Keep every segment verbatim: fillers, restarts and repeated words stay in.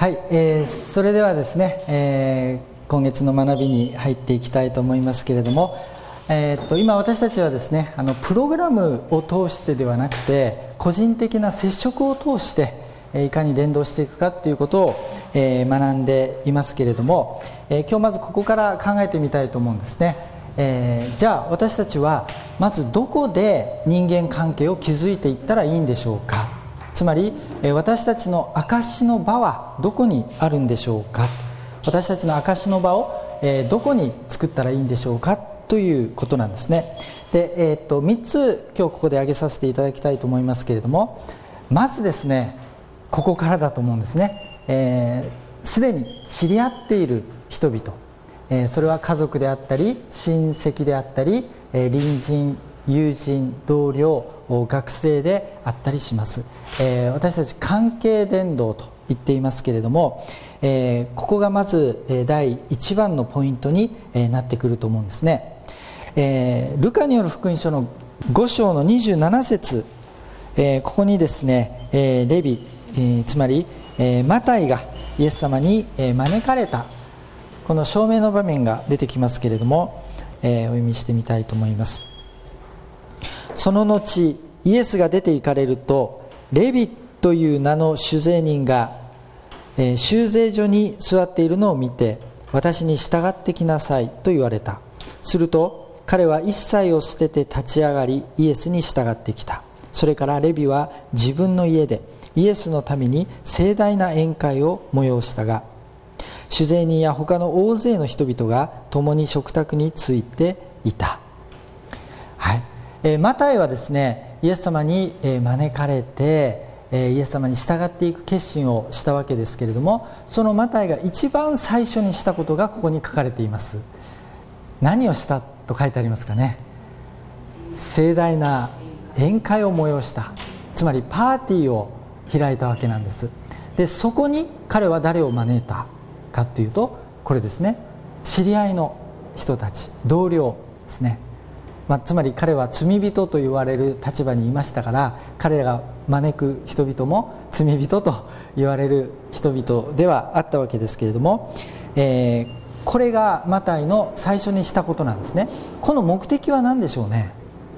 はい、えー、それではですね、えー、今月の学びに入っていきたいと思いますけれども、えー、っと今私たちはですね、あのプログラムを通してではなくて個人的な接触を通していかに伝道していくかということを、えー、学んでいますけれども、えー、今日まずここから考えてみたいと思うんですね。えー、じゃあ私たちはまずどこで人間関係を築いていったらいいんでしょうか。つまり私たちの証の場はどこにあるんでしょうか。私たちの証の場をどこに作ったらいいんでしょうかということなんですね。で、えー、っとみっつ今日ここで挙げさせていただきたいと思いますけれども、まずですね、ここからだと思うんですね。えー、すでに知り合っている人々、えー、それは家族であったり親戚であったり、えー、隣人、友人、同僚、学生であったりします。えー、私たち関係伝道と言っていますけれども、えー、ここがまず、えー、第一番のポイントに、えー、なってくると思うんですね。えー、ルカによる福音書のご章のにじゅうなな節、えー、ここにですね、えー、レビ、えー、つまり、えー、マタイがイエス様に、えー、招かれたこの証明の場面が出てきますけれども、えー、お読みしてみたいと思います。その後イエスが出て行かれると、レビという名の酒税人が、えー、酒税所に座っているのを見て、私に従ってきなさいと言われた。すると彼は一切を捨てて立ち上がり、イエスに従ってきた。それからレビは自分の家でイエスのために盛大な宴会を催したが、酒税人や他の大勢の人々が共に食卓についていた。はい、えー、マタイはですね、イエス様に招かれて、イエス様に従っていく決心をしたわけですけれども、そのマタイが一番最初にしたことがここに書かれています。何をしたと書いてありますかね。盛大な宴会を催した。つまりパーティーを開いたわけなんです。で、そこに彼は誰を招いたかというと、これですね、知り合いの人たち、同僚ですね。まあ、つまり彼は罪人と言われる立場にいましたから、彼らが招く人々も罪人と言われる人々ではあったわけですけれども、えー、これがマタイの最初にしたことなんですね。この目的は何でしょうね。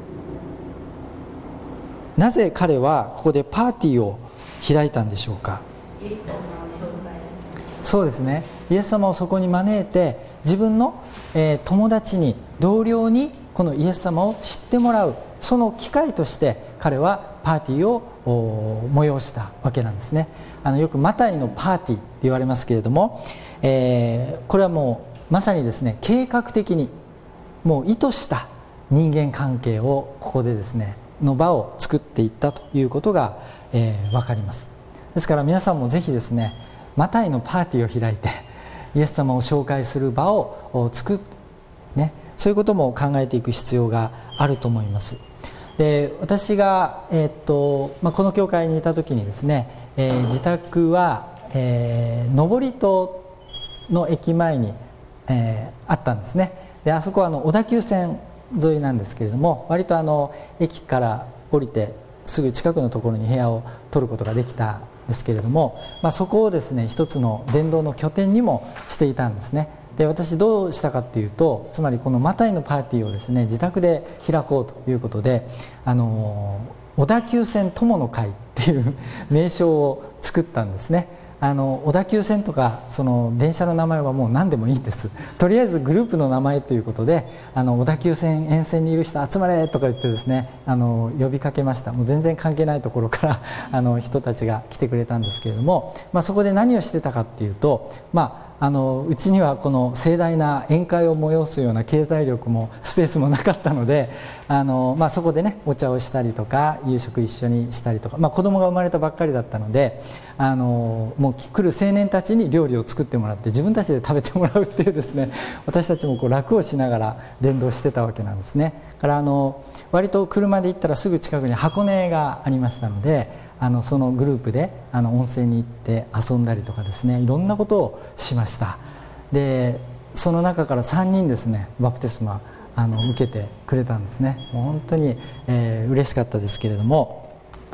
なぜ彼はここでパーティーを開いたんでしょうか。そうですね、イエス様をそこに招いて、自分の、えー、友達に、同僚にこのイエス様を知ってもらう、その機会として彼はパーティーを催したわけなんですね。あのよくマタイのパーティーって言われますけれども、えー、これはもうまさにですね、計画的にもう意図した人間関係をここでですねの場を作っていったということが、えー、分かります。ですから皆さんもぜひですね、マタイのパーティーを開いてイエス様を紹介する場を作ってね、そういうことも考えていく必要があると思います。で、私が、えーっとまあ、この教会にいた時にですね、えー、自宅は、えー、登戸の駅前に、えー、あったんですね。で、あそこはあの小田急線沿いなんですけれども、割とあの駅から降りてすぐ近くのところに部屋を取ることができたんですけれども、まあ、そこをですね一つの伝道の拠点にもしていたんですね。で、私どうしたかというと、つまりこのマタイのパーティーをですね自宅で開こうということで、あの小田急線友の会っていう名称を作ったんですね。あの小田急線とかその電車の名前はもう何でもいいんです。とりあえずグループの名前ということで、あの小田急線沿線にいる人集まれとか言ってですね、あの呼びかけました。もう全然関係ないところからあの人たちが来てくれたんですけれども、まあ、そこで何をしてたかっていうと、まああのうちにはこの盛大な宴会を催すような経済力もスペースもなかったので、あの、まあ、そこでねお茶をしたりとか夕食一緒にしたりとか、まあ、子供が生まれたばっかりだったので、あのもう来る青年たちに料理を作ってもらって自分たちで食べてもらうっていうですね、私たちもこう楽をしながら伝道してたわけなんですね。だからあの割と車で行ったらすぐ近くに箱根がありましたので、あのそのグループであの温泉に行って遊んだりとかですね、いろんなことをしました。で、その中からさんにんですねバプテスマあの受けてくれたんですね。もう本当に、えー、嬉しかったですけれども、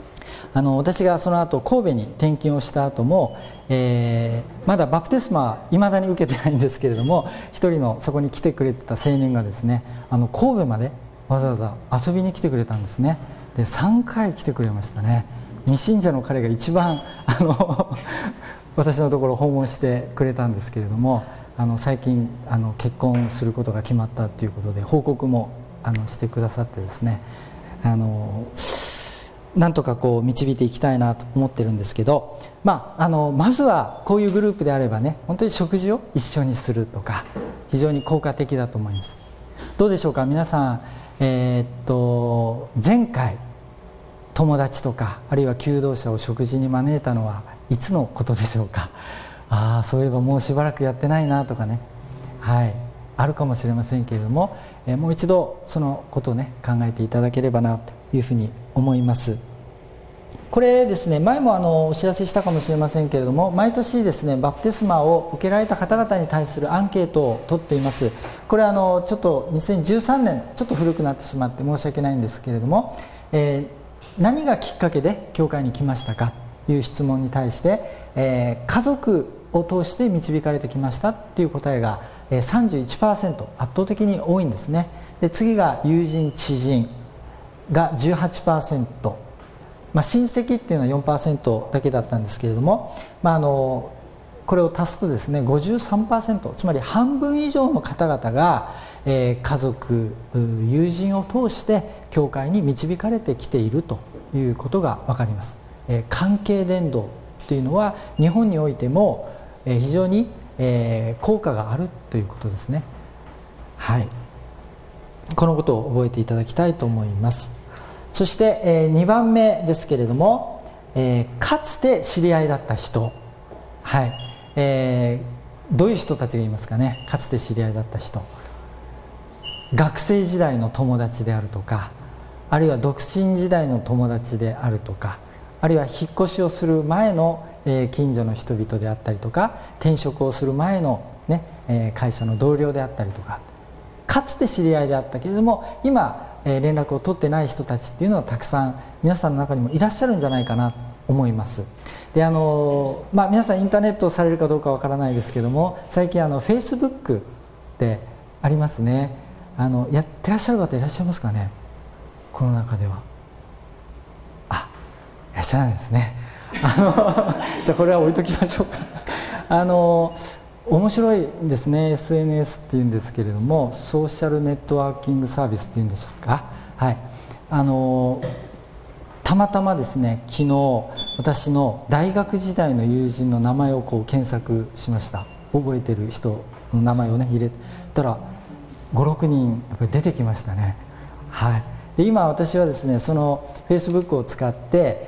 あの私がその後神戸に転勤をした後も、えー、まだバプテスマは未だに受けてないんですけれども、一人のそこに来てくれてた青年がですね、あの神戸までわざわざ遊びに来てくれたんですね。でさんかい来てくれましたね。未信者の彼が一番あの私のところを訪問してくれたんですけれども、あの最近あの結婚することが決まったということで報告もあのしてくださってですね、あのなんとかこう導いていきたいなと思ってるんですけど、まあ、あのまずはこういうグループであればね、本当に食事を一緒にするとか非常に効果的だと思います。どうでしょうか皆さん、えー、っと前回友達とかあるいは求道者を食事に招いたのはいつのことでしょうか。ああ、そういえばもうしばらくやってないなとかね、はい、あるかもしれませんけれども、えー、もう一度そのことをね考えていただければなというふうに思います。これですね、前もあのお知らせしたかもしれませんけれども、毎年ですねバプテスマを受けられた方々に対するアンケートを取っています。これはあのちょっとにせんじゅうさんねんちょっと古くなってしまって申し訳ないんですけれども、えー、何がきっかけで教会に来ましたかという質問に対して、えー、家族を通して導かれてきましたという答えが さんじゅういちパーセント、 圧倒的に多いんですね。で次が友人知人が じゅうはちパーセント、まあ、親戚っていうのは よんパーセント だけだったんですけれども、まあ、あのこれを足すとですね ごじゅうさんパーセント、 つまり半分以上の方々が、えー、家族友人を通して教会に導かれてきているということが分かります。えー、関係伝道というのは日本においても、えー、非常に、えー、効果があるということですね。はい、このことを覚えていただきたいと思います。そして、えー、にばんめですけれども、えー、かつて知り合いだった人、はい、えー、どういう人たちがいますかね。かつて知り合いだった人、学生時代の友達であるとか、あるいは独身時代の友達であるとか、あるいは引っ越しをする前の、えー、近所の人々であったりとか、転職をする前の、ねえー、会社の同僚であったりとか、かつて知り合いであったけれども今えー、連絡を取ってない人たちっていうのはたくさん皆さんの中にもいらっしゃるんじゃないかなと思います。であのーまあ、皆さんインターネットをされるかどうかわからないですけども、最近あの Facebook ってありますね。あのやってらっしゃる方いらっしゃいますかね。この中ではあ、いらっしゃらないですね。あのじゃあこれは置いときましょうか。あの面白いですね。 エスエヌエス っていうんですけれども、ソーシャルネットワーキングサービスっていうんですか。はい、あのたまたまですね昨日私の大学時代の友人の名前をこう検索しました。覚えてる人の名前をね入れたらご、ろくにんやっぱり出てきましたね。はい、で今私はですねその Facebook を使って、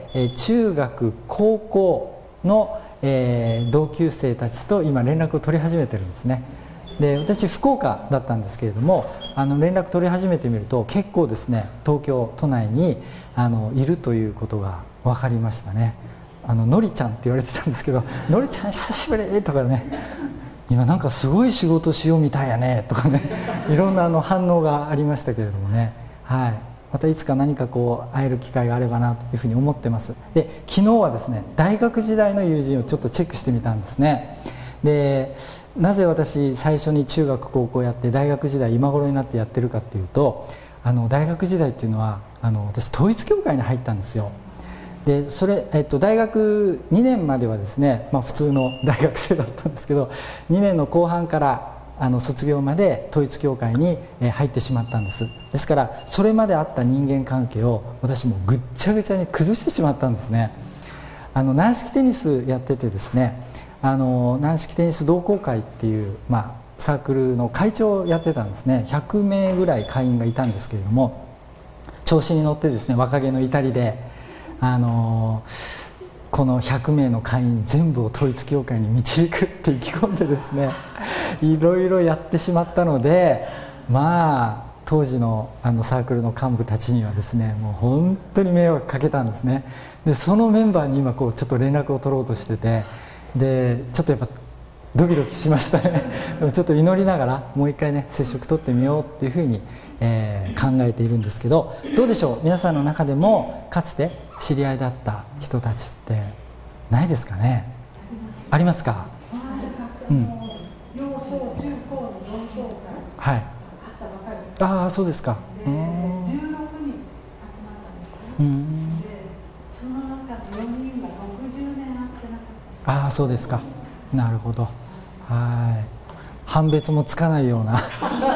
えー、中学高校のえー、同級生たちと今連絡を取り始めてるんですね。で私福岡だったんですけれども、あの連絡取り始めてみると結構ですね東京都内にあのいるということが分かりましたね。あののりちゃんって言われてたんですけど、のりちゃん久しぶりとかね、今なんかすごい仕事しようみたいやねとかね、いろんなあの反応がありましたけれどもね。はい、またいつか何かこう会える機会があればなというふうに思ってます。で昨日はですね大学時代の友人をちょっとチェックしてみたんですね。でなぜ私最初に中学高校やって大学時代今頃になってやってるかっていうと、あの大学時代っていうのはあの私統一教会に入ったんですよ。でそれ、えっと、大学にねんまではですね、まあ、普通の大学生だったんですけど、にねんの後半からあの卒業まで統一教会に入ってしまったんです。ですからそれまであった人間関係を私もぐっちゃぐちゃに崩してしまったんですね。あの軟式テニスやっててですね、あの軟式テニス同好会っていう、まあ、サークルの会長をやってたんですね。ひゃくめいぐらい会員がいたんですけれども、調子に乗ってですね若気の至りであのこのひゃくめいの会員全部を統一教会に導くって意気込んでですねいろいろやってしまったので、まあ当時のあのサークルの幹部たちにはですねもう本当に迷惑かけたんですね。でそのメンバーに今こうちょっと連絡を取ろうとしてて、でちょっとやっぱドキドキしましたね。でもちょっと祈りながらもう一回ね接触取ってみようっていうふうに、えー、考えているんですけど、どうでしょう皆さんの中でもかつて知り合いだった人たちってないですかね。ありますか。うん。はい。ああ、そうですか。うん。 じゅうろくにん集まったんです。うん。で、その中のよにんがろくじゅうねん会ってなかった。 ああ、そうですか。なるほど。はい。判別もつかないような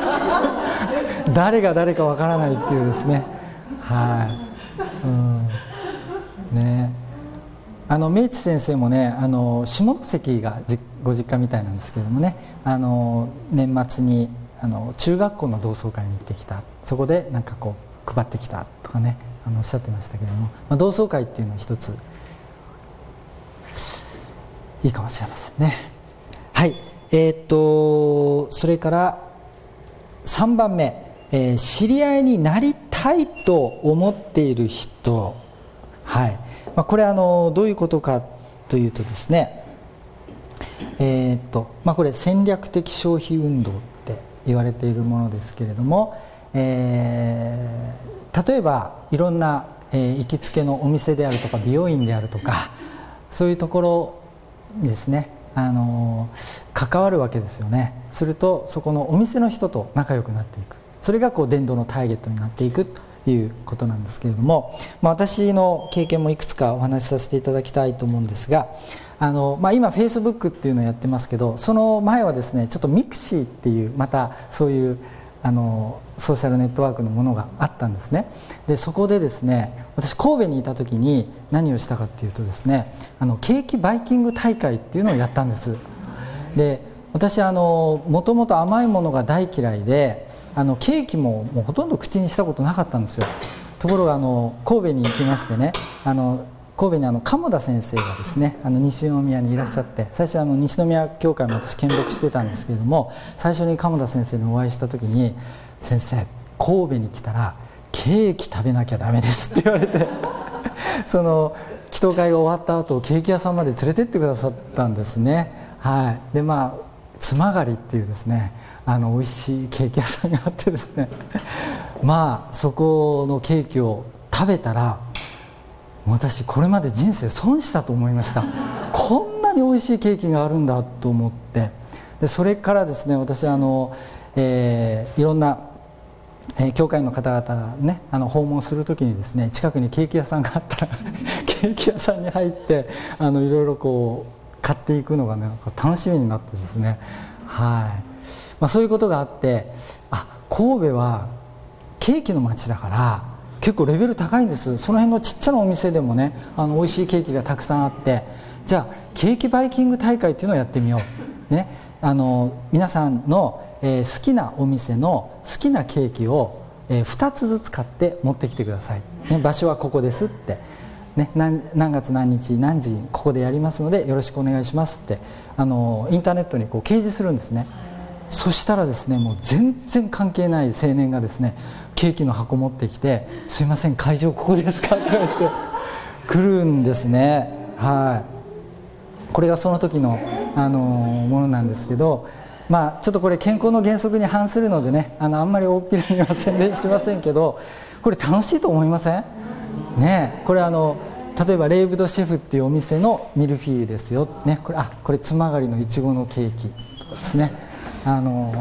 誰が誰かわからないっていうですね。はい。うん。ね。あの明智先生もね、あの下関がご実家みたいなんですけれどもね、あの年末にあの中学校の同窓会に行ってきた、そこでなんかこう配ってきたとかね、あのおっしゃってましたけれども、まあ、同窓会っていうのは一ついいかもしれませんね。はい。えー、っとそれからさんばんめ、えー、知り合いになりたいと思っている人。はい。まあ、これあのどういうことかというとですね、えー、っとまあこれ戦略的消費運動って言われているものですけれども、えー、例えばいろんな、えー、行きつけのお店であるとか美容院であるとか、そういうところにですね、あのー、関わるわけですよね。するとそこのお店の人と仲良くなっていく、それがこう伝道のターゲットになっていくということなんですけれども、まあ、私の経験もいくつかお話しさせていただきたいと思うんですが、あの、まあ、今 Facebook っていうのをやってますけど、その前はですねちょっとミクシーっていうまたそういうあのソーシャルネットワークのものがあったんですね。でそこでですね、私神戸にいた時に何をしたかっていうとですね、あのケーキバイキング大会っていうのをやったんです。で私あのもともと甘いものが大嫌いで、あのケーキももうほとんど口にしたことなかったんですよ。ところがあの神戸に行きましてね、あの神戸にあの鴨田先生がですね、あの西宮にいらっしゃって、最初あの西宮教会も私見学してたんですけれども、最初に鴨田先生にお会いした時に、先生神戸に来たらケーキ食べなきゃダメですって言われてその祈祷会が終わった後ケーキ屋さんまで連れてってくださったんですね。はい。でまあつまがりっていうですね、あの美味しいケーキ屋さんがあってですねまあそこのケーキを食べたら、私これまで人生損したと思いました。こんなに美味しいケーキがあるんだと思って、でそれからですね、私あの、えー、いろんな、えー、教会の方々ね、あの訪問するときにですね、近くにケーキ屋さんがあったらケーキ屋さんに入ってあのいろいろこう買っていくのがね、なんか楽しみになってですね、はい。まあ、そういうことがあって、あ、神戸はケーキの街だから結構レベル高いんです。その辺のちっちゃなお店でもね、あの美味しいケーキがたくさんあって、じゃあケーキバイキング大会っていうのをやってみよう、ね、あの皆さんの、えー、好きなお店の好きなケーキを、えー、ふたつずつ買って持ってきてください、ね、場所はここですって、ね、何, 何月何日何時ここでやりますのでよろしくお願いしますって、あのインターネットにこう掲示するんですね。そしたらですね、もう全然関係ない青年がですね、ケーキの箱持ってきて、すいません会場ここですかって言われて来るんですね。はい。これがその時の、あのー、ものなんですけど、まあちょっとこれ健康の原則に反するのでね、あのあんまり大っぴらには宣伝しませんけど、これ楽しいと思いませんね。これあの例えばレイブドシェフっていうお店のミルフィーユですよ、ね、これあこれつまがりのいちごのケーキとかですね、あの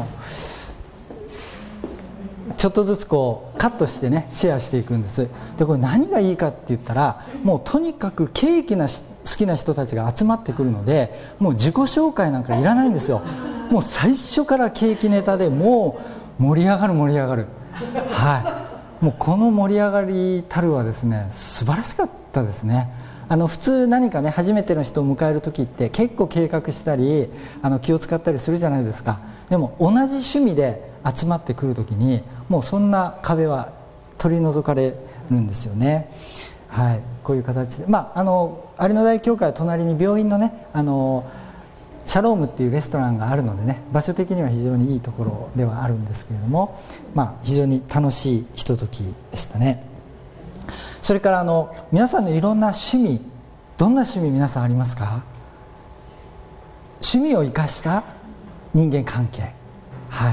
ちょっとずつこうカットしてねシェアしていくんです。でこれ何がいいかって言ったら、もうとにかくケーキな好きな人たちが集まってくるので、もう自己紹介なんかいらないんですよ。もう最初からケーキネタでもう盛り上がる盛り上がる。はい。もうこの盛り上がりたるはですね、素晴らしかったですね。あの普通何かね初めての人を迎える時って結構計画したりあの気を使ったりするじゃないですか。でも同じ趣味で集まってくる時にもうそんな壁は取り除かれるんですよね。はい、こういう形で、まああの有野大教会は隣に病院のねあのシャロームっていうレストランがあるのでね、場所的には非常にいいところではあるんですけれども、まあ非常に楽しいひとときでしたね。それからあの皆さんのいろんな趣味、どんな趣味皆さんありますか？趣味を生かした人間関係。はい。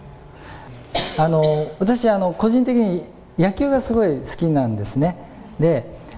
あの私あの個人的に野球がすごい好きなんですね。で、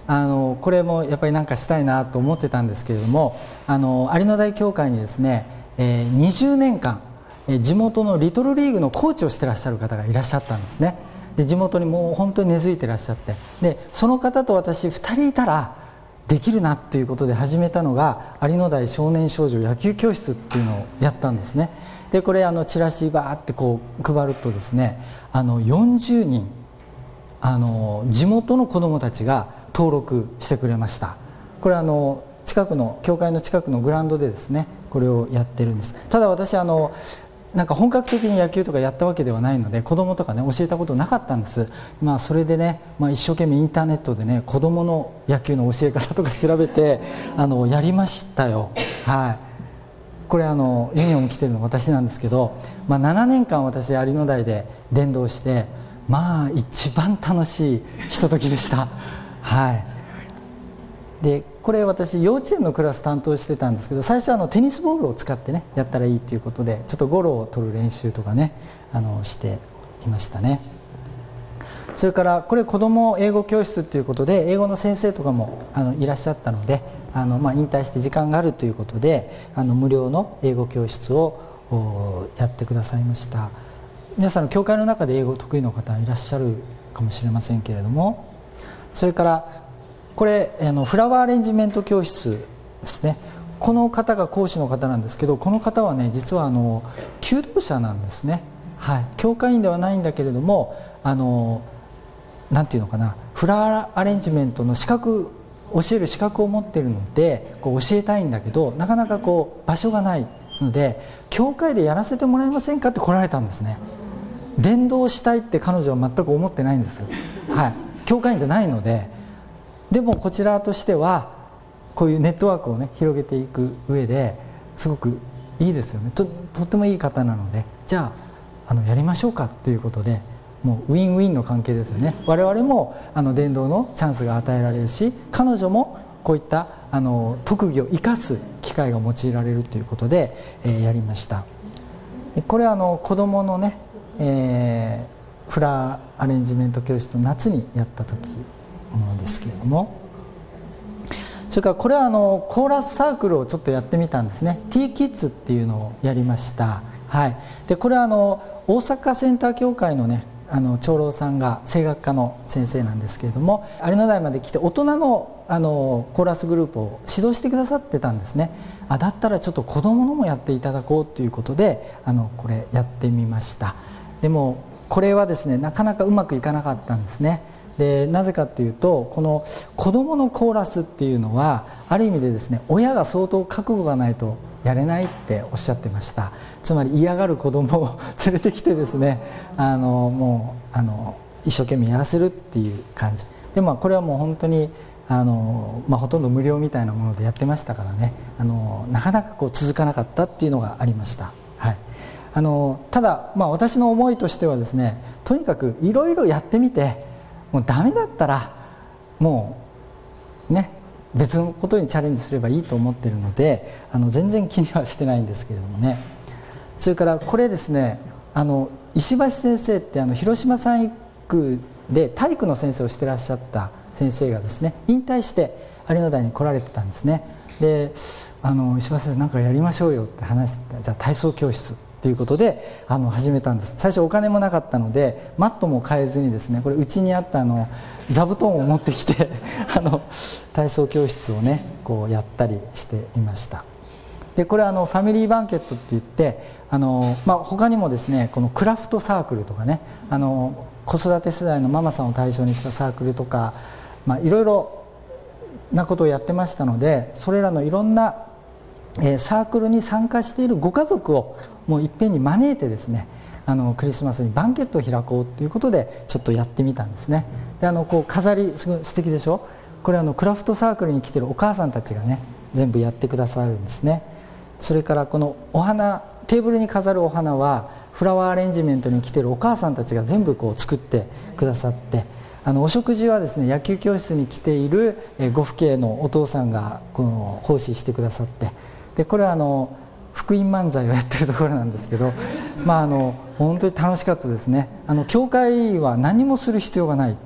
あのこれもやっぱりなんかしたいなと思ってたんですけれども、あの有野台教会にですね、えー、にじゅうねんかん、えー、地元のリトルリーグのコーチをしてらっしゃる方がいらっしゃったんですね。で地元にもう本当に根付いてらっしゃって、でその方と私ふたりいたらできるなということで始めたのが有野台少年少女野球教室っていうのをやったんですね。でこれあのチラシバーってこう配るとですね、あのよんじゅうにんあの地元の子どもたちが登録してくれました。これあの近くの教会の近くのグラウンドでですねこれをやってるんです。ただ私あのなんか本格的に野球とかやったわけではないので子供とかね教えたことなかったんです。まあそれでね、まあ、一生懸命インターネットでね子供の野球の教え方とか調べてあのやりましたよ。はい。これあのユニオン来てるの私なんですけど、まあ、ななねんかん私有野台で伝道してまあ一番楽しいひとときでした。はい。でこれ私幼稚園のクラス担当してたんですけど、最初はあのテニスボールを使ってねやったらいいということでちょっとゴロを取る練習とかねあのしていましたね。それからこれ子ども英語教室ということで英語の先生とかもあのいらっしゃったので、あの、まあ、引退して時間があるということであの無料の英語教室をやってくださいました。皆さんの教会の中で英語得意の方いらっしゃるかもしれませんけれども、それからこれあのフラワーアレンジメント教室ですね。この方が講師の方なんですけど、この方はね実はあの求道者なんですね。はい、教会員ではないんだけれども、あのなんていうのかな、フラワーアレンジメントの資格教える資格を持っているのでこう教えたいんだけどなかなかこう場所がないので教会でやらせてもらえませんかって来られたんですね。伝道したいって彼女は全く思ってないんです。はい、教会員じゃないので。でもこちらとしてはこういうネットワークをね広げていく上ですごくいいですよね。 と, とってもいい方なので、じゃあ、あのやりましょうかということで、もうウィンウィンの関係ですよね。我々もあの伝道のチャンスが与えられるし、彼女もこういったあの特技を生かす機会が用いられるということで、えー、やりました。これはあの子どものね、えー、フラワーアレンジメント教室の夏にやった時ものですけれども、それからこれはあのコーラスサークルをちょっとやってみたんですね。 T キッズっていうのをやりました。はい、でこれはあの大阪センター協会のねあの長老さんが声楽科の先生なんですけれども、有野台まで来て大人のあのコーラスグループを指導してくださってたんですね。あだったらちょっと子供のもやっていただこうということであのこれやってみました。でもこれはですねなかなかうまくいかなかったんですね。でなぜかというとこの子どものコーラスっていうのはある意味でですね親が相当覚悟がないとやれないっておっしゃってました。つまり嫌がる子どもを連れてきてですねあのもうあの一生懸命やらせるっていう感じで、まあ、これはもう本当にあの、まあ、ほとんど無料みたいなものでやってましたからね、あのなかなかこう続かなかったっていうのがありました。はい、あのただ、まあ、私の思いとしてはですねとにかくいろいろやってみてもうダメだったらもうね別のことにチャレンジすればいいと思っているのであの全然気にはしてないんですけれどもね。それからこれですねあの石橋先生ってあの広島産育で体育の先生をしてらっしゃった先生がですね引退して有野台に来られてたんですね。であの石橋先生なんかやりましょうよって話して、じゃあ体操教室ということであの始めたんです。最初お金もなかったのでマットも買えずにですねこれうちにあったあの座布団を持ってきてあの体操教室をねこうやったりしていました。でこれはあのファミリーバンケットって言ってあの、まあ、他にもですねこのクラフトサークルとかねあの子育て世代のママさんを対象にしたサークルとか、まあ、いろいろなことをやってましたのでそれらのいろんな、えー、サークルに参加しているご家族をもういっぺんに招いてですねあのクリスマスにバンケットを開こうということでちょっとやってみたんですね。であのこう飾りすごい素敵でしょ。これあのクラフトサークルに来ているお母さんたちがね全部やってくださるんですね。それからこのお花テーブルに飾るお花はフラワーアレンジメントに来ているお母さんたちが全部こう作ってくださって、あのお食事はですね野球教室に来ているご父兄のお父さんがこの奉仕してくださって、でこれはあの福音漫才をやってるところなんですけど、まああの本当に楽しかったですね。あの教会は何もする必要がない、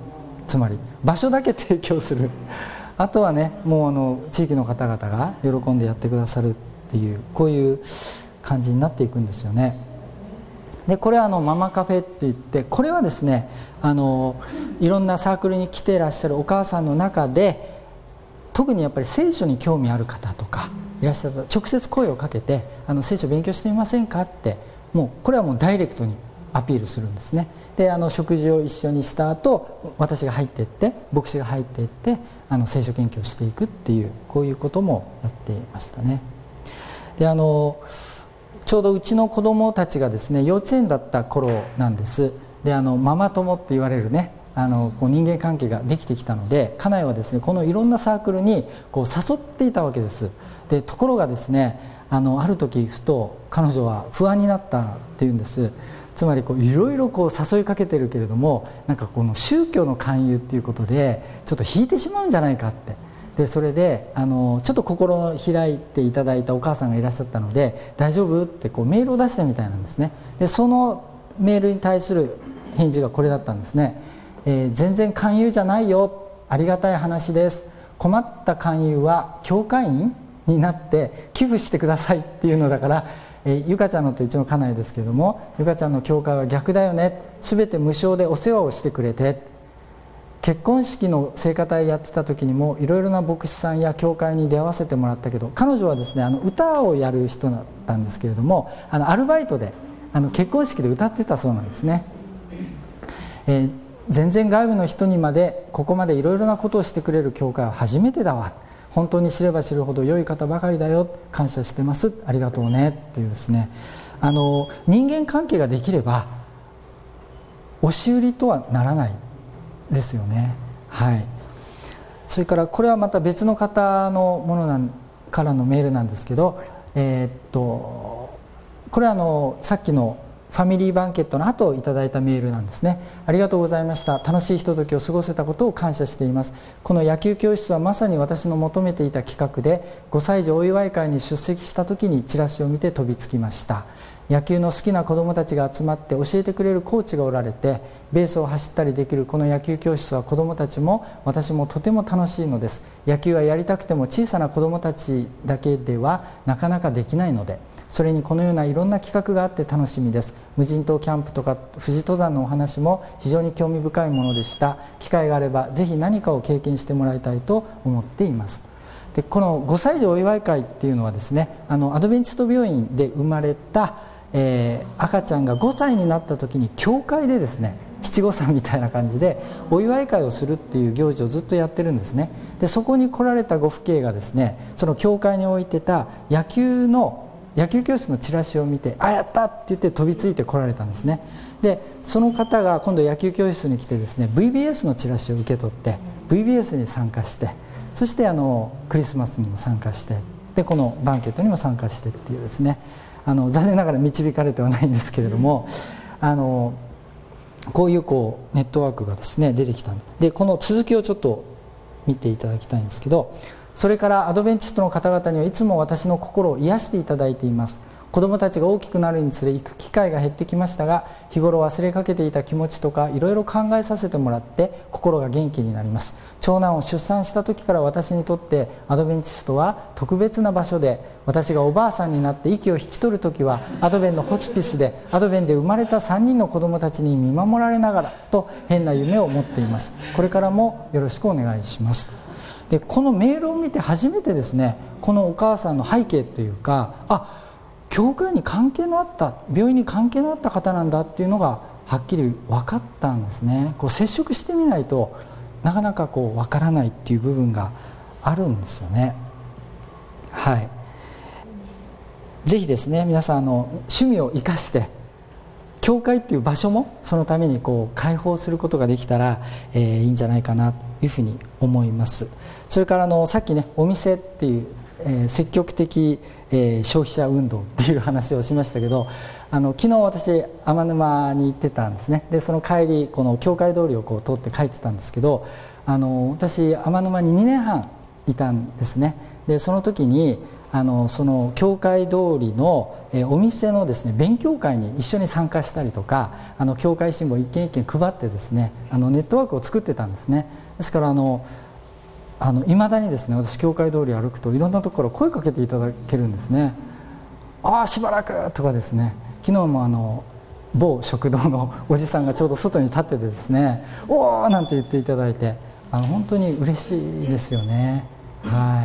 つまり場所だけ提供する、あとはねもうあの地域の方々が喜んでやってくださるっていう、こういう感じになっていくんですよね。でこれはあのママカフェって言って、これはですねあのいろんなサークルに来ていらっしゃるお母さんの中で、特にやっぱり聖書に興味ある方とかいらっしゃったら直接声をかけて、あの聖書勉強してみませんかって、もうこれはもうダイレクトにアピールするんですね。であの食事を一緒にした後、私が入っていって牧師が入っていってあの聖書研究をしていくっていう、こういうこともやっていましたね。であのちょうどうちの子供たちがですね幼稚園だった頃なんです。であのママ友って言われるね、あのこう人間関係ができてきたので、家内はですねこのいろんなサークルにこう誘っていたわけです。でところがですねあのある時ふと彼女は不安になったっていうんです。つまりこういろいろこう誘いかけてるけれども、なんかこの宗教の勧誘っていうことでちょっと引いてしまうんじゃないかって。でそれであのちょっと心を開いていただいたお母さんがいらっしゃったので、大丈夫ってこうメールを出したみたいなんですね。でそのメールに対する返事がこれだったんですね。えー、全然勧誘じゃないよ、ありがたい話です、困った勧誘は教会員になって寄付してくださいっていうのだから、えー、ゆかちゃんのとうちの家内ですけども、ゆかちゃんの教会は逆だよね、すべて無償でお世話をしてくれて、結婚式の聖歌隊やってた時にもいろいろな牧師さんや教会に出会わせてもらったけど、彼女はですねあの歌をやる人だったんですけれども、あのアルバイトであの結婚式で歌ってたそうなんですね。えー、全然外部の人にまでここまでいろいろなことをしてくれる教会は初めてだわ、本当に知れば知るほど良い方ばかりだよ、感謝してます、ありがとうねっていうですね、あの人間関係ができれば押し売りとはならないですよね。はい。それからこれはまた別の方のものなんからのメールなんですけど、えー、っとこれはあのさっきのファミリーバンケットの後いただいたメールなんですね。ありがとうございました。楽しいひとときを過ごせたことを感謝しています。この野球教室はまさに私の求めていた企画で、ごさい児お祝い会に出席した時にチラシを見て飛びつきました。野球の好きな子どもたちが集まって教えてくれるコーチがおられて、ベースを走ったりできるこの野球教室は子どもたちも私もとても楽しいのです。野球はやりたくても小さな子どもたちだけではなかなかできないので、それにこのようないろんな企画があって楽しみです。無人島キャンプとか富士登山のお話も非常に興味深いものでした。機会があればぜひ何かを経験してもらいたいと思っています。でこのごさい児お祝い会っていうのはですね、あのアドベンチスト病院で生まれたえー、赤ちゃんがごさいになった時に教会でですね七五三みたいな感じでお祝い会をするっていう行事をずっとやってるんですね。でそこに来られたご父兄がですね、その教会に置いてた野球の野球教室のチラシを見て、あやったって言って飛びついて来られたんですね。でその方が今度野球教室に来てですね ブイビーエス のチラシを受け取って ブイビーエス に参加して、そしてあのクリスマスにも参加して、でこのバンケットにも参加してっていうですね、あの残念ながら導かれてはないんですけれども、あのこういうこうネットワークがですね出てきたんで、この続きをちょっと見ていただきたいんですけど、それからアドベンチストの方々にはいつも私の心を癒していただいています。子供たちが大きくなるにつれ行く機会が減ってきましたが、日頃忘れかけていた気持ちとかいろいろ考えさせてもらって心が元気になります。長男を出産した時から私にとってアドベンチストは特別な場所で、私がおばあさんになって息を引き取る時はアドベンのホスピスでアドベンで生まれたさんにんの子供たちに見守られながらと変な夢を持っています。これからもよろしくお願いします。でこのメールを見て初めてですね、このお母さんの背景というか、あ教会に関係のあった病院に関係のあった方なんだっていうのがはっきり分かったんですね。こう接触してみないとなかなかこう分からないっていう部分があるんですよね。はい。ぜひですね皆さんあの趣味を生かして教会っていう場所もそのためにこう開放することができたら、えー、いいんじゃないかなというふうに思います。それからあのさっきねお店っていう、えー、積極的、えー、消費者運動っていう話をしましたけど、あの昨日私天沼に行ってたんですね。でその帰りこの教会通りをこう通って帰ってたんですけど、あの私天沼ににねんはんいたんですね。でその時にあのその教会通りの、えー、お店のですね勉強会に一緒に参加したりとか、あの教会新聞を一軒一軒配ってですね、あのネットワークを作ってたんですね。ですからあのあの未だにですね、私教会通り歩くといろんなところ声かけていただけるんですね。ああしばらくとかですね、昨日もあの某食堂のおじさんがちょうど外に立っててですね、おーなんて言っていただいて、あの本当に嬉しいですよね。はい。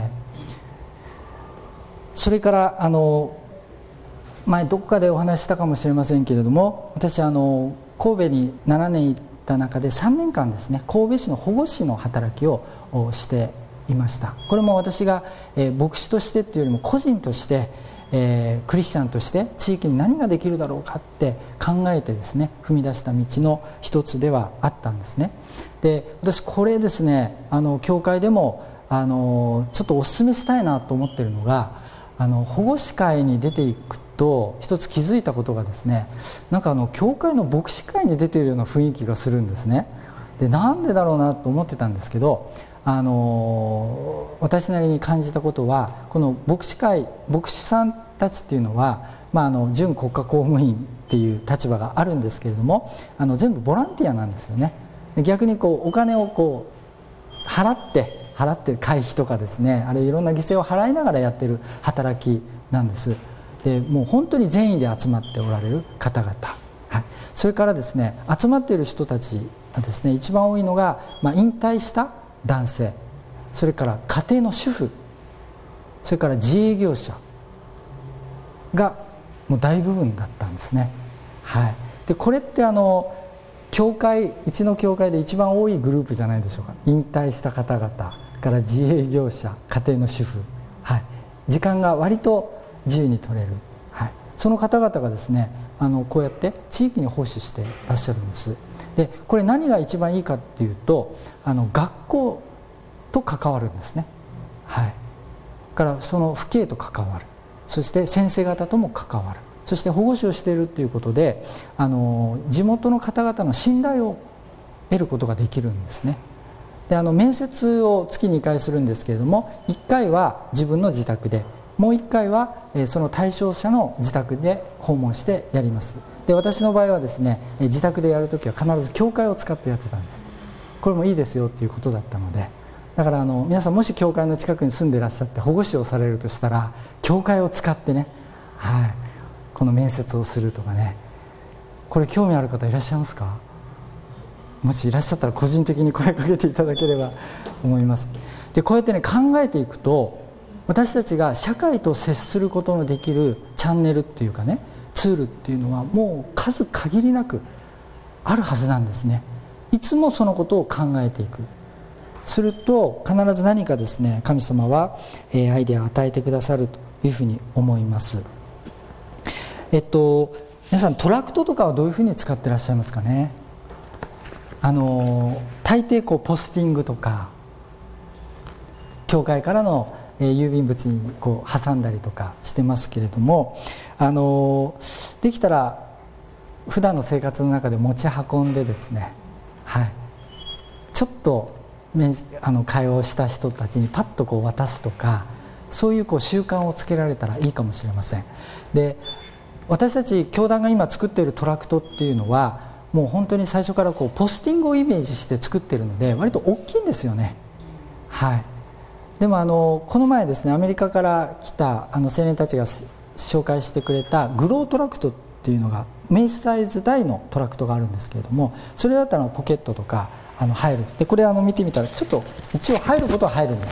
それからあの前どこかでお話したかもしれませんけれども、私あの神戸にななねん行った中でさんねんかんですね、神戸市の保護司の働きをしていました。これも私が、えー、牧師としてっていうよりも個人として、えー、クリスチャンとして地域に何ができるだろうかって考えてですね踏み出した道の一つではあったんですね。で、私これですね、あの教会でもあのちょっとお勧めしたいなと思っているのが、あの保護司会に出ていくと一つ気づいたことがですね、なんかあの教会の牧師会に出ているような雰囲気がするんですね。で、なんでだろうなと思ってたんですけど、あの私なりに感じたことは、この牧師会牧師さんたちっていうのは、まあ、あの準国家公務員っていう立場があるんですけれども、あの全部ボランティアなんですよね。で、逆にこうお金をこう払って払ってる会費とかですね、あれいろんな犠牲を払いながらやってる働きなんです。で、もう本当に善意で集まっておられる方々、はい、それからですね、集まっている人たちがですね、一番多いのが、まあ、引退した男性、それから家庭の主婦、それから自営業者がもう大部分だったんですね。はい。で、これってあの教会、うちの教会で一番多いグループじゃないでしょうか。引退した方々から自営業者、家庭の主婦、はい、時間が割と自由に取れる、はい、その方々がですね、あのこうやって地域に奉仕していらっしゃるんです。で、これ何が一番いいかっていうと、あの学校と関わるんですね。はい。からその父兄と関わる、そして先生方とも関わる、そして保護司をしているということで、あの地元の方々の信頼を得ることができるんですね。で、あの面接を月にかいするんですけれども、いっかいは自分の自宅で、もういっかいはその対象者の自宅で訪問してやります。で、私の場合はですね、自宅でやるときは必ず教会を使ってやってたんです。これもいいですよっていうことだったので、だからあの皆さんもし教会の近くに住んでいらっしゃって保護司をされるとしたら、教会を使ってね、はい、この面接をするとかね、これ興味ある方いらっしゃいますか？もしいらっしゃったら個人的に声かけていただければ思います。で、こうやってね考えていくと、私たちが社会と接することのできるチャンネルっていうかね、ツールっていうのはもう数限りなくあるはずなんですね。いつもそのことを考えていく。すると必ず何かですね、神様は、えー、アイデアを与えてくださるというふうに思います。えっと皆さんトラクトとかはどういうふうに使ってらっしゃいますかね。あの大抵こうポスティングとか教会からの郵便物にこう挟んだりとかしてますけれども、あのできたら普段の生活の中で持ち運んでですね、はい、ちょっとあの会話をした人たちにパッとこう渡すとか、そういうこう習慣をつけられたらいいかもしれません。で、私たち教団が今作っているトラクトっていうのはもう本当に最初からこうポスティングをイメージして作っているので割と大きいんですよね。はい。でもあのこの前ですね、アメリカから来たあの青年たちが紹介してくれたグロートラクトっていうのが名刺サイズ大のトラクトがあるんですけれども、それだったらポケットとかあの入る。で、これあの見てみたらちょっと一応入ることは入るんです。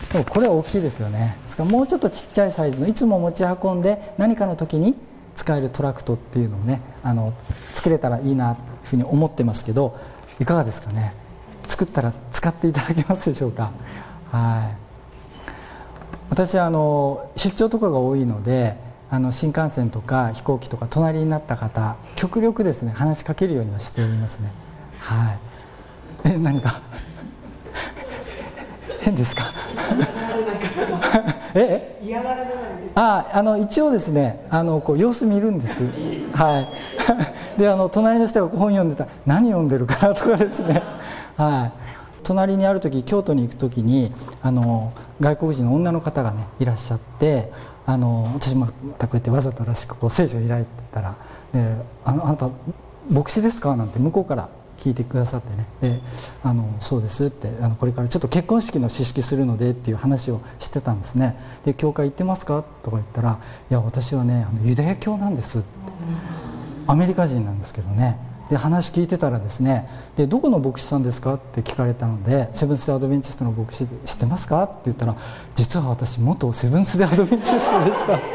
でもこれは大きいですよね。ですからもうちょっとちっちゃいサイズのいつも持ち運んで何かの時に使えるトラクトっていうのをね、あの作れたらいいなというふうに思ってますけど、いかがですかね。作ったら使っていただけますでしょうか。はい。私はあの出張とかが多いので、あの新幹線とか飛行機とか隣になった方、極力ですね話しかけるようにはしておりますね。はい。え、何か変ですか？え？嫌がられないですか？あ、あの一応ですね、あのこう様子見るんです。はい。で、あの隣の人が本読んでたら何読んでるかなとかですね。はい。 隣にある時京都に行く時にあの外国人の女の方がねいらっしゃって、あの私またこうやってわざとらしくこう聖書を開いてたら、であのあなた牧師ですかなんて向こうから聞いてくださってね、であのそうですって、あのこれからちょっと結婚式の式するのでっていう話をしてたんですね。で教会行ってますかとか言ったら、いや私はねあのユダヤ教なんですって、アメリカ人なんですけどね。で話聞いてたらですね、でどこの牧師さんですかって聞かれたので、セブンス・デ・アドベンチストの牧師知ってますかって言ったら、実は私元セブンス・デ・アドベンチストでしたは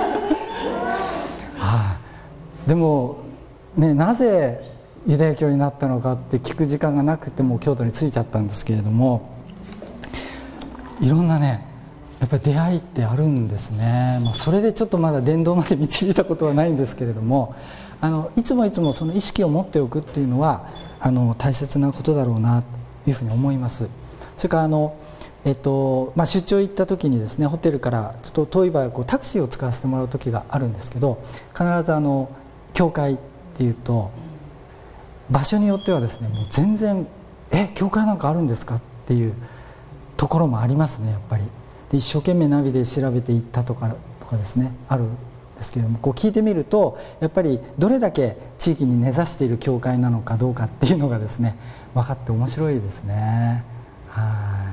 あ、でも、ね、なぜユダヤ教になったのかって聞く時間がなくてもう京都に着いちゃったんですけれども、いろんなねやっぱり出会いってあるんですね。まあ、それでちょっとまだ伝道まで導いたことはないんですけれども、あのいつもいつもその意識を持っておくっていうのはあの大切なことだろうなというふうに思います。それからあの、えっとまあ、出張行った時にですね、ホテルからちょっと遠い場合はこうタクシーを使わせてもらう時があるんですけど、必ずあの教会っていうと場所によってはですね、もう全然え教会なんかあるんですかっていうところもありますね。やっぱりで一生懸命ナビで調べていったとかとかですねあるですけれども、こう聞いてみるとやっぱりどれだけ地域に根ざしている教会なのかどうかっていうのがですね分かって面白いですね。はい、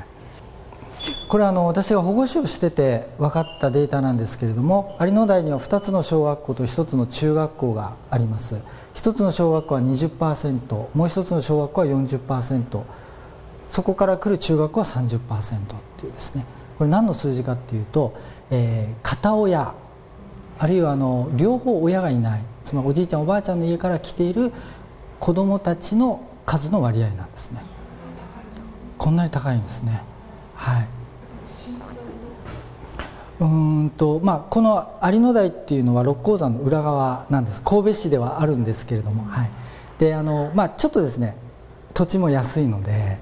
これはあの私が保護司をしてて分かったデータなんですけれども、有野台にはふたつの小学校とひとつの中学校があります。ひとつの小学校は にじゅっパーセント、 もうひとつの小学校は よんじゅっパーセント、 そこから来る中学校は さんじゅっパーセント っていうですね、これ何の数字かっていうと、えー、片親あるいはあの両方親がいない、つまりおじいちゃんおばあちゃんの家から来ている子どもたちの数の割合なんですね。こんなに高いんですね。はい、うーんと、まあ、この有野台っていうのは六甲山の裏側なんです。神戸市ではあるんですけれども、はい、であの、まあ、ちょっとですね土地も安いので、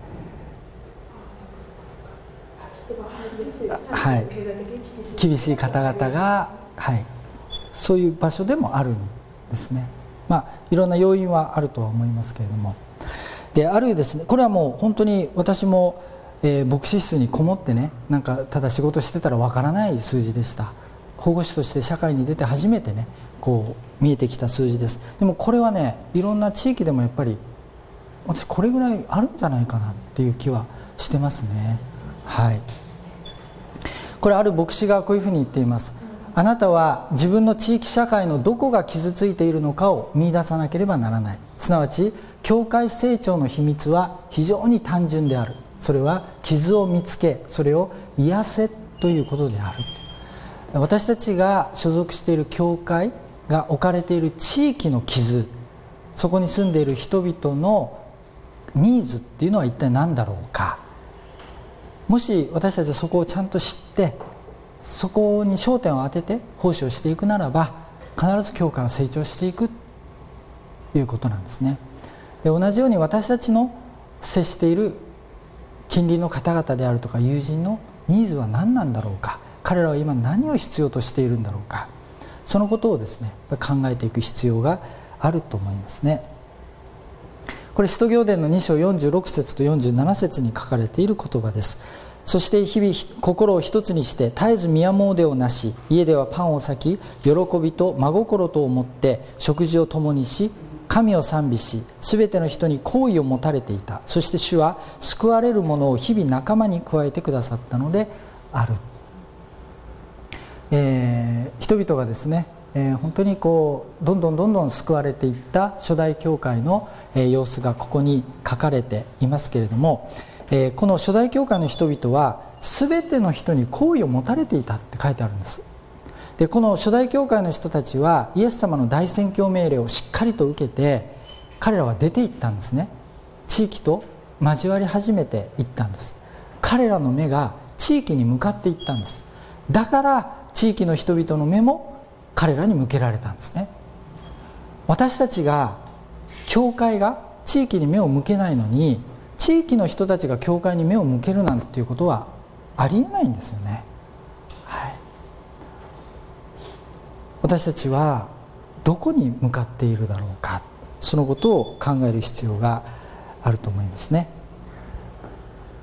はい、厳しい方々が、はい、そういう場所でもあるんですね。まあいろんな要因はあるとは思いますけれども、であるですね、これはもう本当に私も、えー、牧師室にこもってね、なんかただ仕事してたらわからない数字でした。保護士として社会に出て初めてねこう見えてきた数字です。でもこれはねいろんな地域でもやっぱり私これぐらいあるんじゃないかなっていう気はしてますね。はい、これある牧師がこういうふうに言っています。あなたは自分の地域社会のどこが傷ついているのかを見出さなければならない。すなわち教会成長の秘密は非常に単純である。それは傷を見つけそれを癒せということである。私たちが所属している教会が置かれている地域の傷、そこに住んでいる人々のニーズっていうのは一体何だろうか。もし私たちはそこをちゃんと知ってそこに焦点を当てて奉仕をしていくならば、必ず教会は成長していくということなんですね。で同じように私たちの接している近隣の方々であるとか友人のニーズは何なんだろうか、彼らは今何を必要としているんだろうか、そのことをですね考えていく必要があると思いますね。これ使徒行伝のに章よんじゅうろく節とよんじゅうなな節に書かれている言葉です。そして日々心を一つにして絶えず宮詣をなし、家ではパンを裂き喜びと真心と思って食事を共にし、神を賛美し、すべての人に好意を持たれていた。そして主は救われる者を日々仲間に加えてくださったのである。えー、人々がですね、えー、本当にこうどんどんどんどん救われていった初代教会の、えー、様子がここに書かれていますけれども、えー、この初代教会の人々は全ての人に好意を持たれていたって書いてあるんです。でこの初代教会の人たちはイエス様の大宣教命令をしっかりと受けて彼らは出て行ったんですね。地域と交わり始めていったんです。彼らの目が地域に向かっていったんです。だから地域の人々の目も彼らに向けられたんですね。私たちが教会が地域に目を向けないのに地域の人たちが教会に目を向けるなんていうことはありえないんですよね。はい、私たちはどこに向かっているだろうか、そのことを考える必要があると思いますね。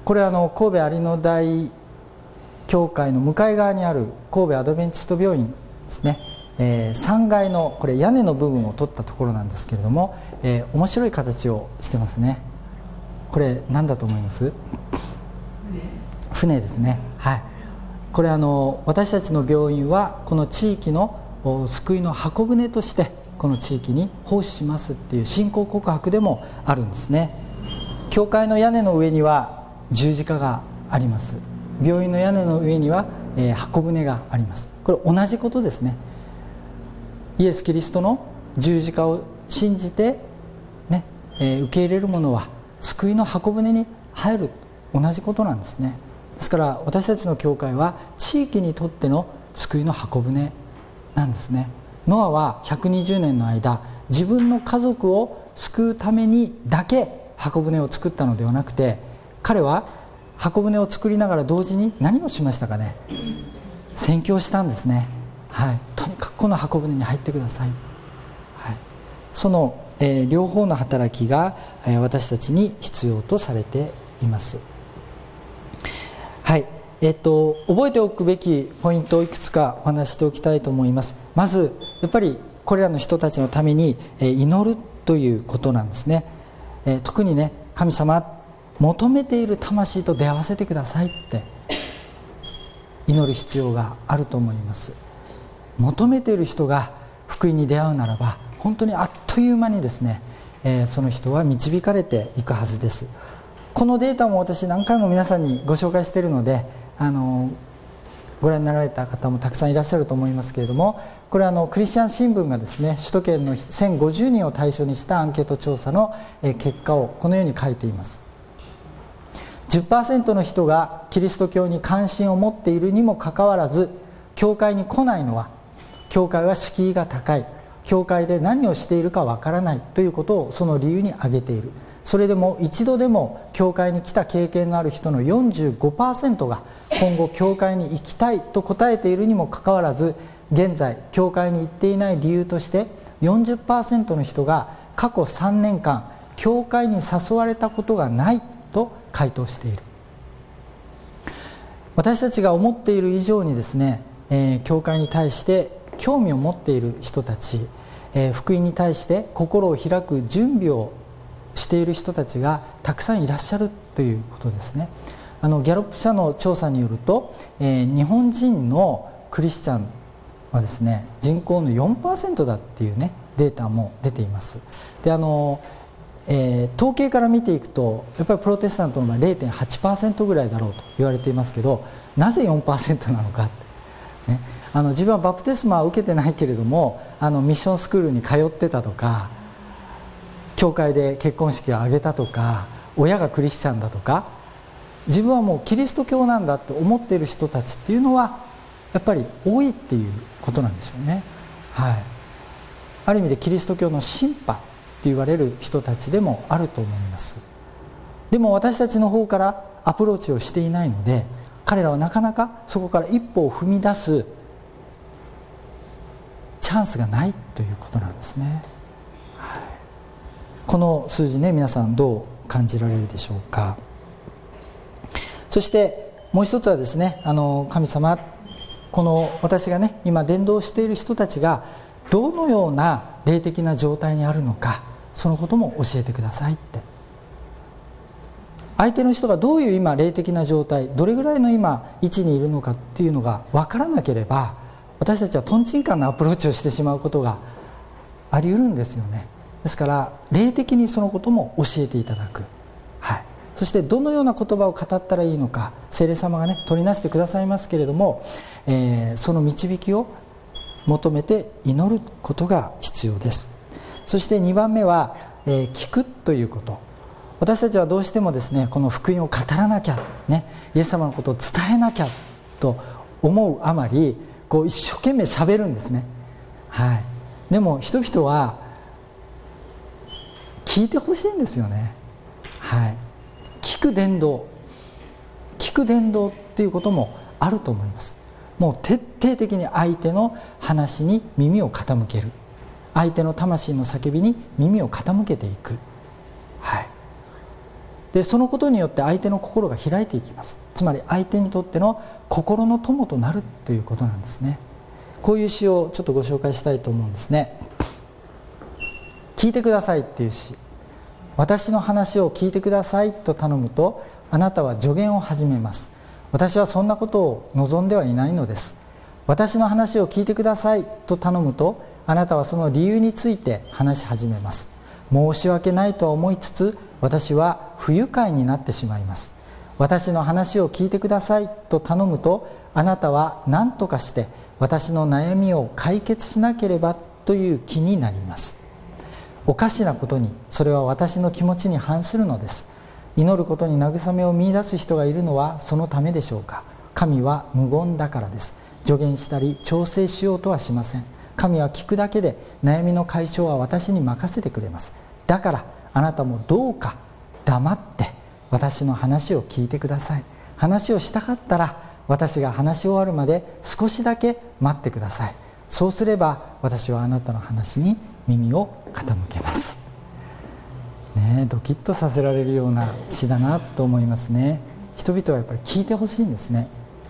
これはあの神戸有野台教会の向かい側にある神戸アドベンチスト病院ですね、えー、さんがいのこれ屋根の部分を取ったところなんですけれども、えー、面白い形をしてますね。これ何だと思います？船ですね。はい。これあの私たちの病院はこの地域の救いの箱舟としてこの地域に奉仕しますっていう信仰告白でもあるんですね。教会の屋根の上には十字架があります。病院の屋根の上には、えー、箱舟があります。これ同じことですね。イエス・キリストの十字架を信じて、ねえー、受け入れる者は救いの箱舟に入る、同じことなんですね。ですから私たちの教会は地域にとっての救いの箱舟なんですね。ノアはひゃくにじゅうねんの間、自分の家族を救うためにだけ箱舟を作ったのではなくて、彼は箱舟を作りながら同時に何をしましたかね。宣教したんですね。はい、とにかくこの箱舟に入ってください。はい、その、えー、両方の働きが、えー、私たちに必要とされています。はい、えー、と覚えておくべきポイントをいくつかお話しておきたいと思います。まずやっぱりこれらの人たちのために、えー、祈るということなんですね。えー、特にね、神様求めている魂と出会わせてくださいって祈る必要があると思います。求めている人が福音に出会うならば本当にあっという間にですね、えー、その人は導かれていくはずです。このデータも私何回も皆さんにご紹介しているので、あのご覧になられた方もたくさんいらっしゃると思いますけれども、これはあのクリスチャン新聞がですね、首都圏のせんごじゅうにんを対象にしたアンケート調査の結果をこのように書いています。じゅっパーセント の人がキリスト教に関心を持っているにもかかわらず教会に来ないのは、教会は敷居が高い、教会で何をしているかわからないということをその理由に挙げている。それでも一度でも教会に来た経験のある人の よんじゅうごパーセント が今後教会に行きたいと答えているにもかかわらず、現在教会に行っていない理由として よんじゅっパーセント の人が過去さんねんかん教会に誘われたことがないと回答している。私たちが思っている以上にですね、えー、教会に対して興味を持っている人たち、えー、福音に対して心を開く準備をしている人たちがたくさんいらっしゃるということですね。あのギャロップ社の調査によると、えー、日本人のクリスチャンはですね、人口の よんパーセント だっていうねデータも出ています。で、あの、えー、統計から見ていくとやっぱりプロテスタントの場合 れいてんはちパーセント ぐらいだろうと言われていますけど、なぜ よんパーセント なのか、ね、あの自分はバプテスマは受けてないけれども、あのミッションスクールに通ってたとか、教会で結婚式を挙げたとか、親がクリスチャンだとか、自分はもうキリスト教なんだと思っている人たちっていうのはやっぱり多いっていうことなんでしょうね。はい。ある意味でキリスト教のシンパって言われる人たちでもあると思います。でも私たちの方からアプローチをしていないので、彼らはなかなかそこから一歩を踏み出すチャンスがないということなんですね。はい、この数字ね、皆さんどう感じられるでしょうか。そしてもう一つはですね、あの神様、この私がね今伝道している人たちがどのような霊的な状態にあるのか、そのことも教えてくださいって。相手の人がどういう今霊的な状態、どれぐらいの今位置にいるのかっていうのが分からなければ、私たちはトンチンカンなアプローチをしてしまうことがあり得るんですよね。ですから霊的にそのことも教えていただく。はい。そしてどのような言葉を語ったらいいのか、聖霊様がね取りなしてくださいますけれども、えー、その導きを求めて祈ることが必要です。そしてにばんめは、えー、聞くということ。私たちはどうしてもですね、この福音を語らなきゃ、ね、イエス様のことを伝えなきゃと思うあまり、こう一生懸命喋るんですね。はい。でも人々は聞いてほしいんですよね。はい。聞く伝道、聞く伝道っていうこともあると思います。もう徹底的に相手の話に耳を傾ける、相手の魂の叫びに耳を傾けていく。はい。 でそのことによって相手の心が開いていきます。つまり相手にとっての心の友となるということなんですね。こういう詩をちょっとご紹介したいと思うんですね。聞いてくださいっていう詩。私の話を聞いてくださいと頼むと、あなたは助言を始めます。私はそんなことを望んではいないのです。私の話を聞いてくださいと頼むと、あなたはその理由について話し始めます。申し訳ないとは思いつつ、私は不愉快になってしまいます。私の話を聞いてくださいと頼むと、あなたは何とかして私の悩みを解決しなければという気になります。おかしなことに、それは私の気持ちに反するのです。祈ることに慰めを見出す人がいるのはそのためでしょうか。神は無言だからです。助言したり調整しようとはしません。神は聞くだけで悩みの解消は私に任せてくれます。だからあなたもどうか黙って私の話を聞いてください。話をしたかったら私が話し終わるまで少しだけ待ってください。そうすれば私はあなたの話に耳を傾けます。ねえ、ドキッとさせられるような詩だなと思いますね。人々はやっぱり聞いてほしいんですね。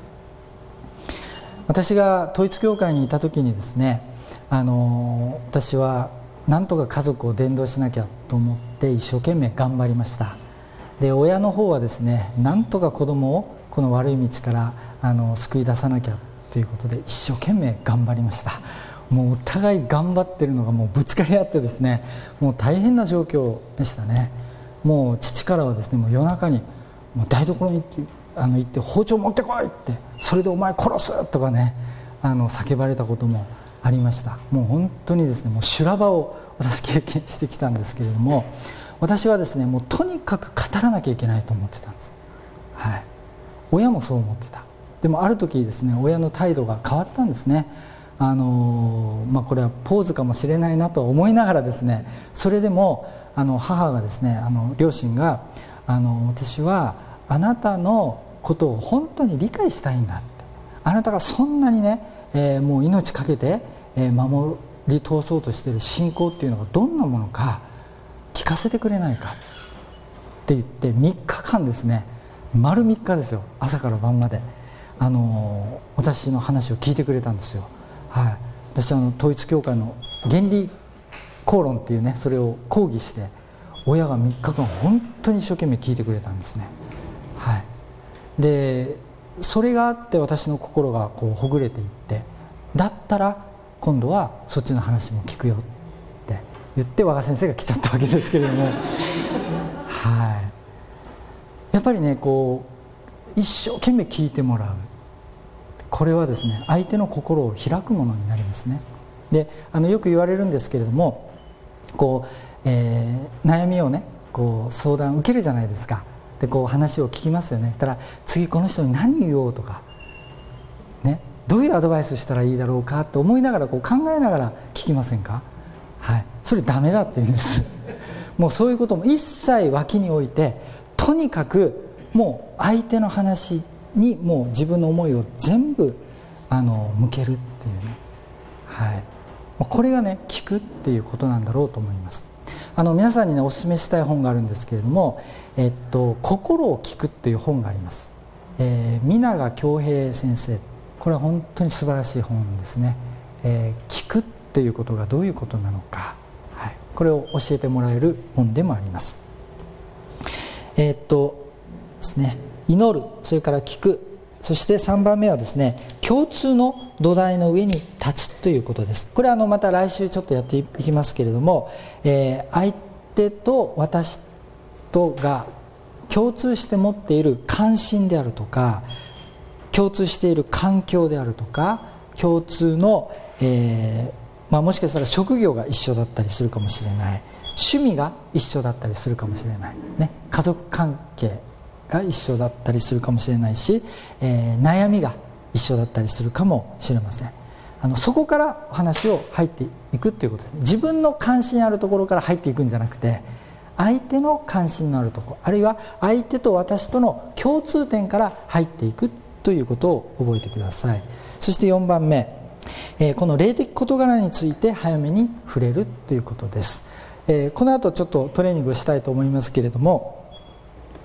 私が統一教会にいた時にですね、あの私はなんとか家族を伝道しなきゃと思って一生懸命頑張りました。で親の方はですね、なんとか子供をこの悪い道からあの救い出さなきゃということで一生懸命頑張りました。もうお互い頑張ってるのがもうぶつかり合ってですね、もう大変な状況でしたね。もう父からはですね、もう夜中にもう台所に行ってあの行って包丁持ってこいって、それでお前殺すとかね、あの叫ばれたこともありました。もう本当にですね、もう修羅場を私経験してきたんですけれども、私はですね、もうとにかく語らなきゃいけないと思ってたんです。はい。親もそう思ってた。でもある時ですね、親の態度が変わったんですね。あのまあ、これはポーズかもしれないなと思いながらですね、それでもあの母がですね、あの両親があの私はあなたのことを本当に理解したいんだって、あなたがそんなにね、えー、もう命かけて、えー、守り通そうとしている信仰っていうのがどんなものか聞かせてくれないかって言ってみっかかんですね、丸みっかですよ、朝から晩まであの私の話を聞いてくれたんですよ。はい、私はあの統一教会の原理講論っていうね、それを講義して親がみっかかん本当に一生懸命聞いてくれたんですね。はい、でそれがあって私の心がこうほぐれていって、だったら今度はそっちの話も聞くよって言って我が先生が来ちゃったわけですけれどもはい、やっぱりね、こう一生懸命聞いてもらう、これはですね、相手の心を開くものになりますね。で、あのよく言われるんですけれども、こう、えー、悩みをね、こう相談受けるじゃないですか。で、こう話を聞きますよね。たら次この人に何言おうとか、ね、どういうアドバイスしたらいいだろうかと思いながらこう考えながら聞きませんか？はい、それダメだって言うんです。もうそういうことも一切脇に置いて、とにかくもう相手の話にもう自分の思いを全部あの向けるっていうね、はい、これがね、聞くっていうことなんだろうと思います。あの皆さんにねお勧めしたい本があるんですけれども、えっと心を聞くっていう本があります。えー、皆川恭平先生、これは本当に素晴らしい本ですね。えー、聞くっていうことがどういうことなのか、はい、これを教えてもらえる本でもあります。えー、っとですね、祈る、それから聞く、そしてさんばんめはですね、共通の土台の上に立つということです。これはあのまた来週ちょっとやっていきますけれども、えー、相手と私とが共通して持っている関心であるとか、共通している環境であるとか、共通の、えーまあ、もしかしたら職業が一緒だったりするかもしれない、趣味が一緒だったりするかもしれない、ね、家族関係が一緒だったりするかもしれないし、えー、悩みが一緒だったりするかもしれません。あのそこからお話を入っていくっていうことです。自分の関心あるところから入っていくんじゃなくて、相手の関心のあるところ、あるいは相手と私との共通点から入っていくということを覚えてください。そしてよんばんめ、えー、この霊的事柄について早めに触れるということです。えー、この後ちょっとトレーニングをしたいと思いますけれども、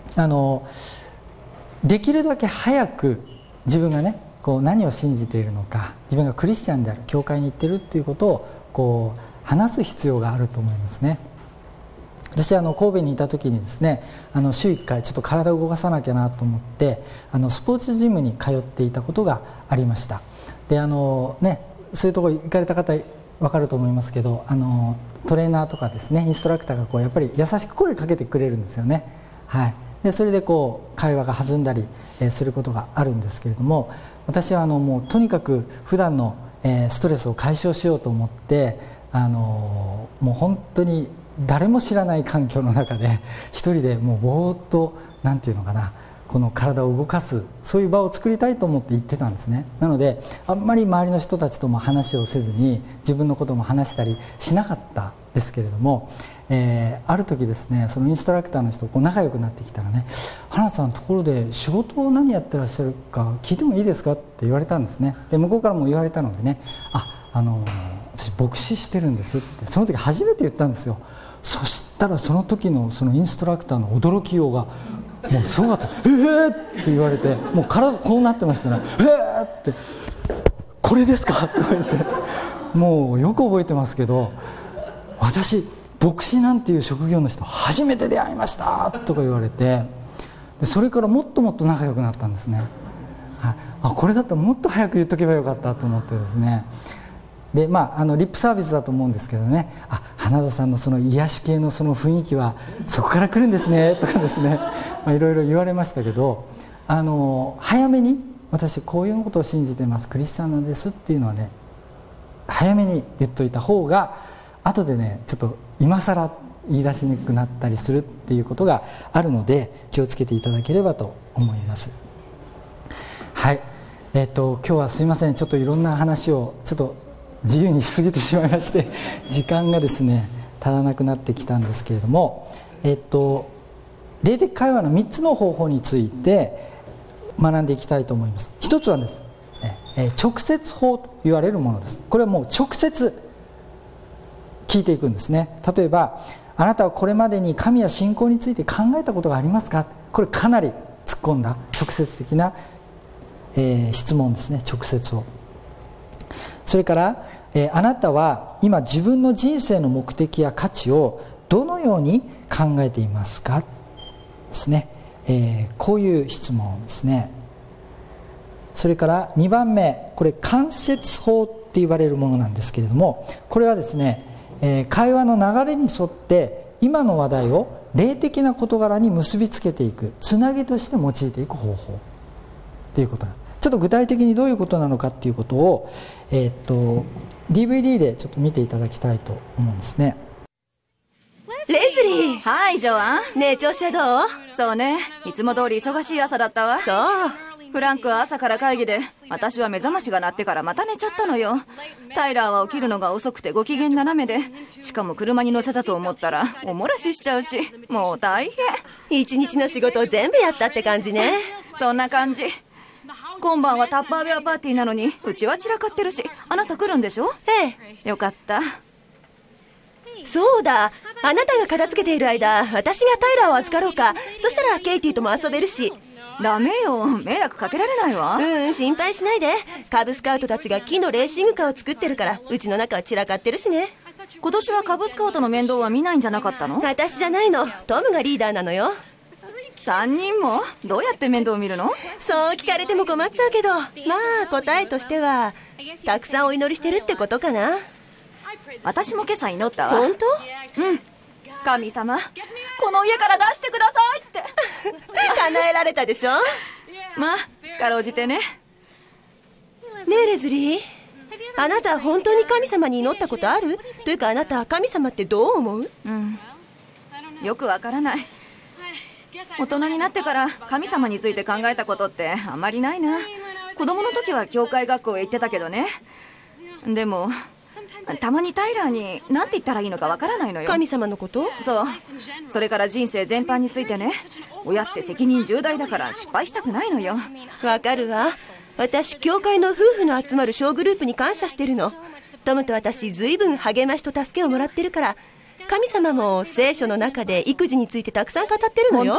あのできるだけ早く自分がねこう何を信じているのか、自分がクリスチャンである、教会に行っているということをこう話す必要があると思いますね。私はあの神戸にいた時にですね、あの週いっかいちょっと体を動かさなきゃなと思ってあのスポーツジムに通っていたことがありました。であのね、そういうところ行かれた方分かると思いますけど、あのトレーナーとかですねインストラクターがこうやっぱり優しく声かけてくれるんですよね。はい、でそれでこう会話が弾んだり、えー、することがあるんですけれども、私はあのもうとにかく普段の、えー、ストレスを解消しようと思ってあのもう本当に誰も知らない環境の中で一人でもうぼーっとなんていうのかな、この体を動かす、そういう場を作りたいと思って行ってたんですね。なのであんまり周りの人たちとも話をせずに自分のことも話したりしなかったんですけれども、えー、ある時ですね、そのインストラクターの人とこう仲良くなってきたらね、花さんところで仕事を何やってらっしゃるか聞いてもいいですかって言われたんですね。で向こうからも言われたのでね、あ、あの私牧師してるんですってその時初めて言ったんですよ。そしたらその時のそのインストラクターの驚きようがもうすごかった。えーって言われて、もう体がこうなってましたね。えーってこれですかとか言って、もうよく覚えてますけど、私牧師なんていう職業の人初めて出会いましたとか言われて、でそれからもっともっと仲良くなったんですね。はい、あ、これだったらもっと早く言っとけばよかったと思ってですね。でまあ、あのリップサービスだと思うんですけどね、あ、花田さんのその癒し系のその雰囲気はそこから来るんですねとかですね、まあ、いろいろ言われましたけど、あの早めに私こういうことを信じてます、クリスチャンなんですっていうのはね、早めに言っといた方が後でねちょっと今更言い出しにくくなったりするっていうことがあるので気をつけていただければと思います。はい、えっと今日はすいません、ちょっといろんな話をちょっと自由にしすぎてしまいまして時間がですね足らなくなってきたんですけれども、えっと霊的会話のみっつの方法について学んでいきたいと思います。一つはですね、え直接法と言われるものです。これはもう直接聞いていくんですね。例えば、あなたはこれまでに神や信仰について考えたことがありますか。これかなり突っ込んだ直接的な、えー、質問ですね。直接を。それから、えー、あなたは今自分の人生の目的や価値をどのように考えていますかですね、えー、こういう質問ですね。それからにばんめ、これ間接法って言われるものなんですけれども、これはですね、えー、会話の流れに沿って今の話題を霊的な事柄に結びつけていく、つなぎとして用いていく方法ということなんです。ちょっと具体的にどういうことなのかっていうことを、えー、っと ディーブイディー でちょっと見ていただきたいと思うんですね。 レズリー。 はい、ジョアン。 ねえ、調子はどう？ そうね、いつも通り忙しい朝だったわ。 そう。 フランクは朝から会議で、私は目覚ましが鳴ってからまた寝ちゃったのよ。タイラーは起きるのが遅くてご機嫌斜めで、しかも車に乗せたと思ったらお漏らししちゃうし、もう大変。 一日の仕事を全部やったって感じね。 そんな感じ。今晩はタッパーウェアパーティーなのに、うちは散らかってるし、あなた来るんでしょ？ ええ。よかった。 そうだ、あなたが片付けている間、私がタイラーを預かろうか。そしたらケイティとも遊べるし。 ダメよ、迷惑かけられないわ。 うん、心配しないで。カブスカウトたちが木のレーシングカーを作ってるから、うちの中は散らかってるしね。 今年はカブスカウトの面倒は見ないんじゃなかったの？ 私じゃないの、トムがリーダーなのよ。 三人も？どうやって面倒を見るの？ そう聞かれても困っちゃうけど、まあ答えとしてはたくさんお祈りしてるってことかな。 私も今朝祈ったわ。 本当？ うん。神様、この家から出してくださいって叶えられたでしょ。 まあかろうじてね。 ねえレズリー、あなた本当に神様に祈ったことある？というかあなた神様ってどう思う？ うん、よくわからない。大人になってから神様について考えたことってあんまりないな。子供の時は教会学校へ行ってたけどね。でもたまにタイラーに何て言ったらいいのかわからないのよ。 神様のこと？ そう。それから人生全般についてね。親って責任重大だから失敗したくないのよ。 わかるわ。私教会の夫婦の集まる小グループに感謝してるの。トムと私ずいぶん励ましと助けをもらってるから、神様も聖書の中で育児についてたくさん語ってるのよ。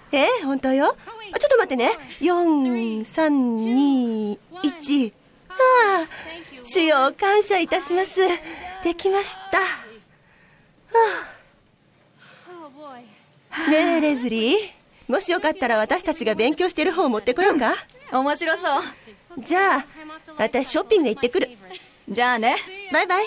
えー、本当よ。ちょっと待ってね。よん、さん、に、いち。ああ、主よ、感謝いたします。できました。はあ、ねえ、レズリー。もしよかったら私たちが勉強してる本を持ってこようか。 面白そう。 じゃあ、私ショッピングへ行ってくる。 じゃあね。 バイバイ。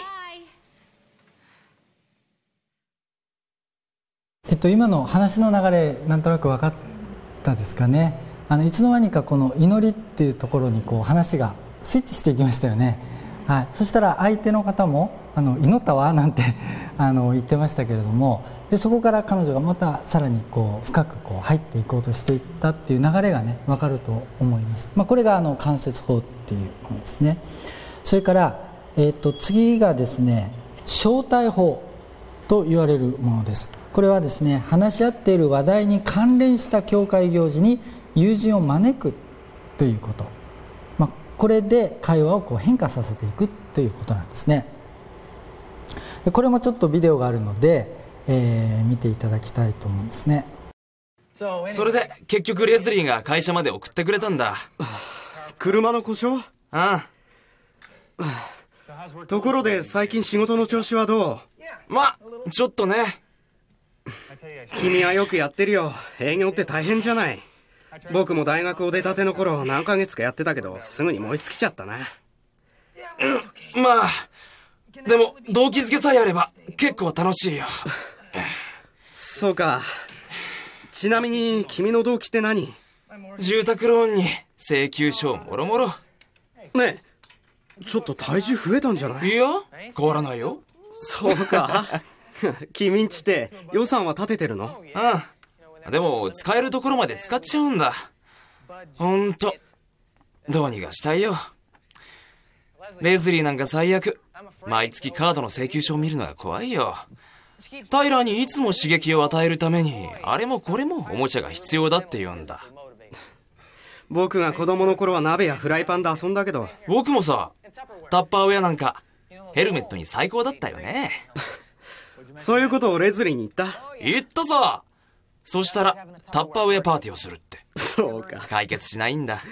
えっと、今の話の流れなんとなく分かったですかね。あのいつの間にかこの祈りっていうところにこう話がスイッチしていきましたよね。はい、そしたら相手の方もあの祈ったわなんてあの言ってましたけれども、でそこから彼女がまたさらにこう深くこう入っていこうとしていったっていう流れがね分かると思います。まあ、これがあの間接法っていうものですね。それから、えー、と次がですね招待法と言われるものです。これはですね話し合っている話題に関連した教会行事に友人を招くということ、まあ、これで会話をこう変化させていくということなんですね。でこれもちょっとビデオがあるので、えー、見ていただきたいと思うんですね。 それで結局レズリーが会社まで送ってくれたんだ。 車の故障？ ああ。ところで最近仕事の調子はどう？ま、ちょっとね。 君はよくやってるよ。営業って大変じゃない。僕も大学を出たての頃何ヶ月かやってたけどすぐに燃え尽きちゃったな。 うん、まあでも動機づけさえあれば結構楽しいよ。 そうか。ちなみに君の動機って何？ 住宅ローンに請求書もろもろ。 ねえ、ちょっと体重増えたんじゃない？ いや変わらないよ。 そうか。君んちって予算は立ててるの？ うん。でも使えるところまで使っちゃうんだ。ほんとどうにかしたいよ。レズリーなんか最悪。毎月カードの請求書を見るのが怖いよ。タイラーにいつも刺激を与えるためにあれもこれもおもちゃが必要だって言うんだ。 僕が子供の頃は鍋やフライパンで遊んだけど。 僕もさ、タッパーウェアなんかヘルメットに最高だったよね。 そういうことをレズリーに言った？ 言ったさ。そしたらタッパーウェアパーティーをするって。 そうか。 解決しないんだ。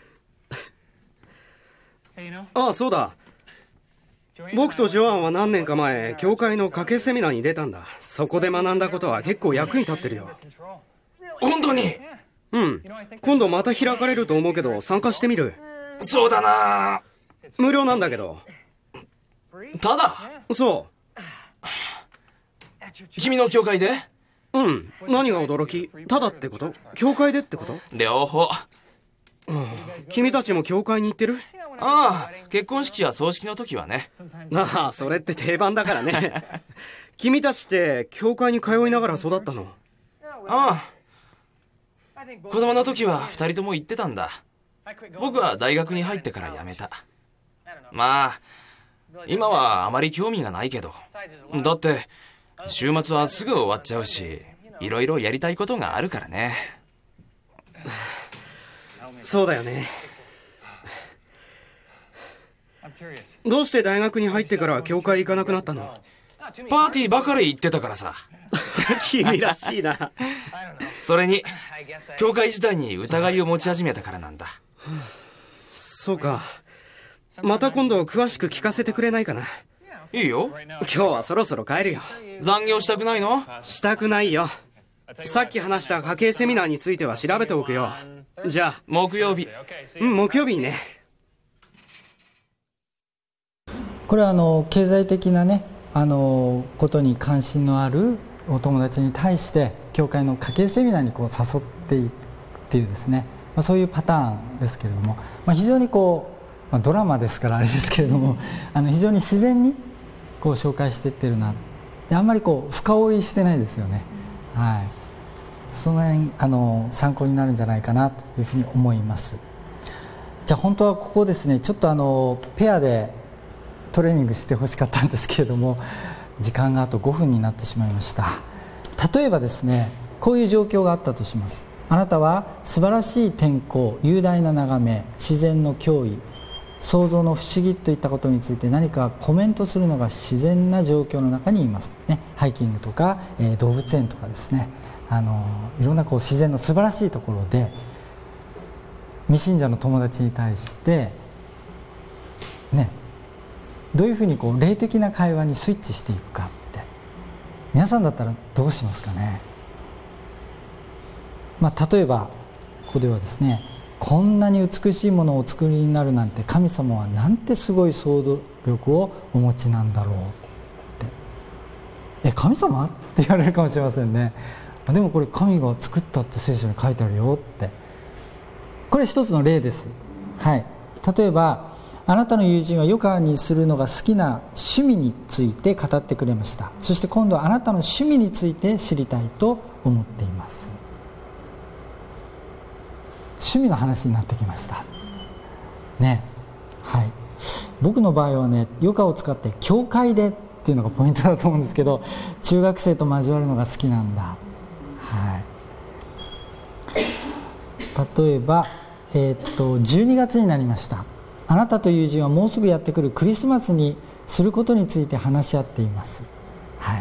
ああ、そうだ。僕とジョアンは何年か前教会の家計セミナーに出たんだ。そこで学んだことは結構役に立ってるよ。 本当に？ うん。今度また開かれると思うけど参加してみる？ そうだな。 無料なんだけど。 ただ？ そう。 君の教会で？ うん。何が驚き？ただってこと？教会でってこと？ 両方。 うん、君たちも教会に行ってる？ ああ、結婚式や葬式の時はね。 ああ、それって定番だからね。君たちって教会に通いながら育ったの？ ああ。子供の時は二人とも行ってたんだ。僕は大学に入ってから辞めた。まあ、今はあまり興味がないけど。だって、週末はすぐ終わっちゃうし、いろいろやりたいことがあるからね。 そうだよね。どうして大学に入ってから教会行かなくなったの？ パーティーばかり行ってたからさ。 君らしいな。 それに、教会自体に疑いを持ち始めたからなんだ。 そうか。また今度詳しく聞かせてくれないかな？ いいよ。 今日はそろそろ帰るよ。 残業したくないの？ したくないよ。さっき話した家計セミナーについては調べておくよ。じゃあ木曜日。 うん、木曜日にね。 これはあの経済的なねあのことに関心のあるお友達に対して教会の家計セミナーにこう誘っていくっていうですね、まあ、そういうパターンですけれども、まあ、非常にこう、まあ、ドラマですからあれですけれどもあの非常に自然にこう紹介していってるなで、あんまりこう深追いしてないですよね。はい、その辺あの参考になるんじゃないかなというふうに思います。じゃあ本当はここですねちょっとあのペアでトレーニングしてほしかったんですけれども時間があとごふんになってしまいました。例えばですねこういう状況があったとします。あなたは素晴らしい天候、雄大な眺め、自然の驚異、創造の不思議といったことについて何かコメントするのが自然な状況の中にいます、ね、ハイキングとか、えー、動物園とかですね、 あのいろんなこう自然の素晴らしいところで未信者の友達に対してね、どういうふうにこう霊的な会話にスイッチしていくかって、皆さんだったらどうしますかね。まあ、例えばここではですね、こんなに美しいものをお作りになるなんて、神様はなんてすごい想像力をお持ちなんだろうって、え神様って言われるかもしれませんね。でもこれ神が作ったって聖書に書いてあるよって、これ一つの例です。はい。例えばあなたの友人はヨガにするのが好きな趣味について語ってくれました。そして今度はあなたの趣味について知りたいと思っています。趣味の話になってきましたね。はい。僕の場合はね、ヨガを使って教会でっていうのがポイントだと思うんですけど、中学生と交わるのが好きなんだ。はい。例えば、えー、っとじゅうにがつになりました。あなたと友人はもうすぐやってくるクリスマスにすることについて話し合っています。はい。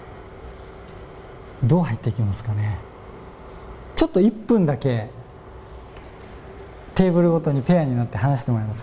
どう入っていきますかね。ちょっといっぷんだけテーブルごとにペアになって話してもらえます？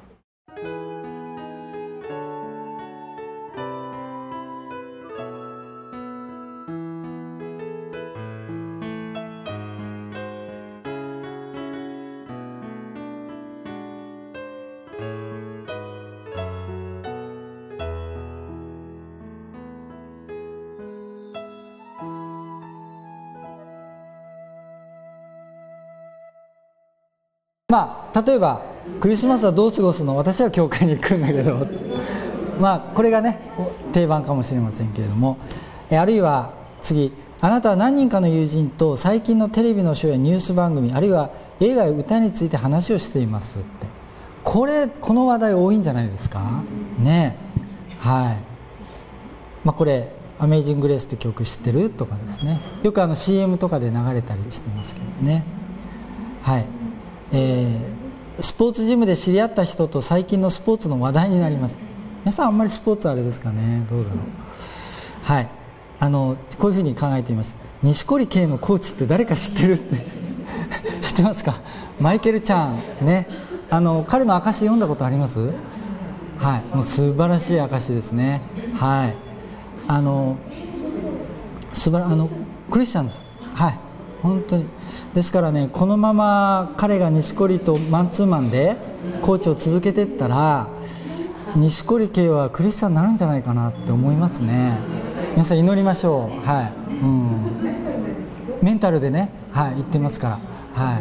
まあ、例えばクリスマスはどう過ごすの？私は教会に行くんだけどまあこれがね定番かもしれませんけれども、あるいは次、あなたは何人かの友人と最近のテレビのショーやニュース番組、あるいは映画や歌について話をしていますって、これこの話題多いんじゃないですかね。はい。まあこれアメイジング・グレースって曲知ってるとかですね、よくあの シーエム とかで流れたりしてますけどね。はい。えー、スポーツジムで知り合った人と最近のスポーツの話題になります。皆さんあんまりスポーツあれですかね、どうだろう。はい。あのこういうふうに考えています。錦織圭のコーチって誰か知ってるって知ってますか？マイケル・チャンね。あの彼の証読んだことあります？はい。もう素晴らしい証ですね。はい。あの素晴らあのクリスチャンです。はい。本当にですからね、このまま彼が錦織とマンツーマンでコーチを続けていったら、錦織圭はクリスチャンになるんじゃないかなって思いますね。皆さん祈りましょう。はい、うん、メンタルでね、はい、言ってますから、はい、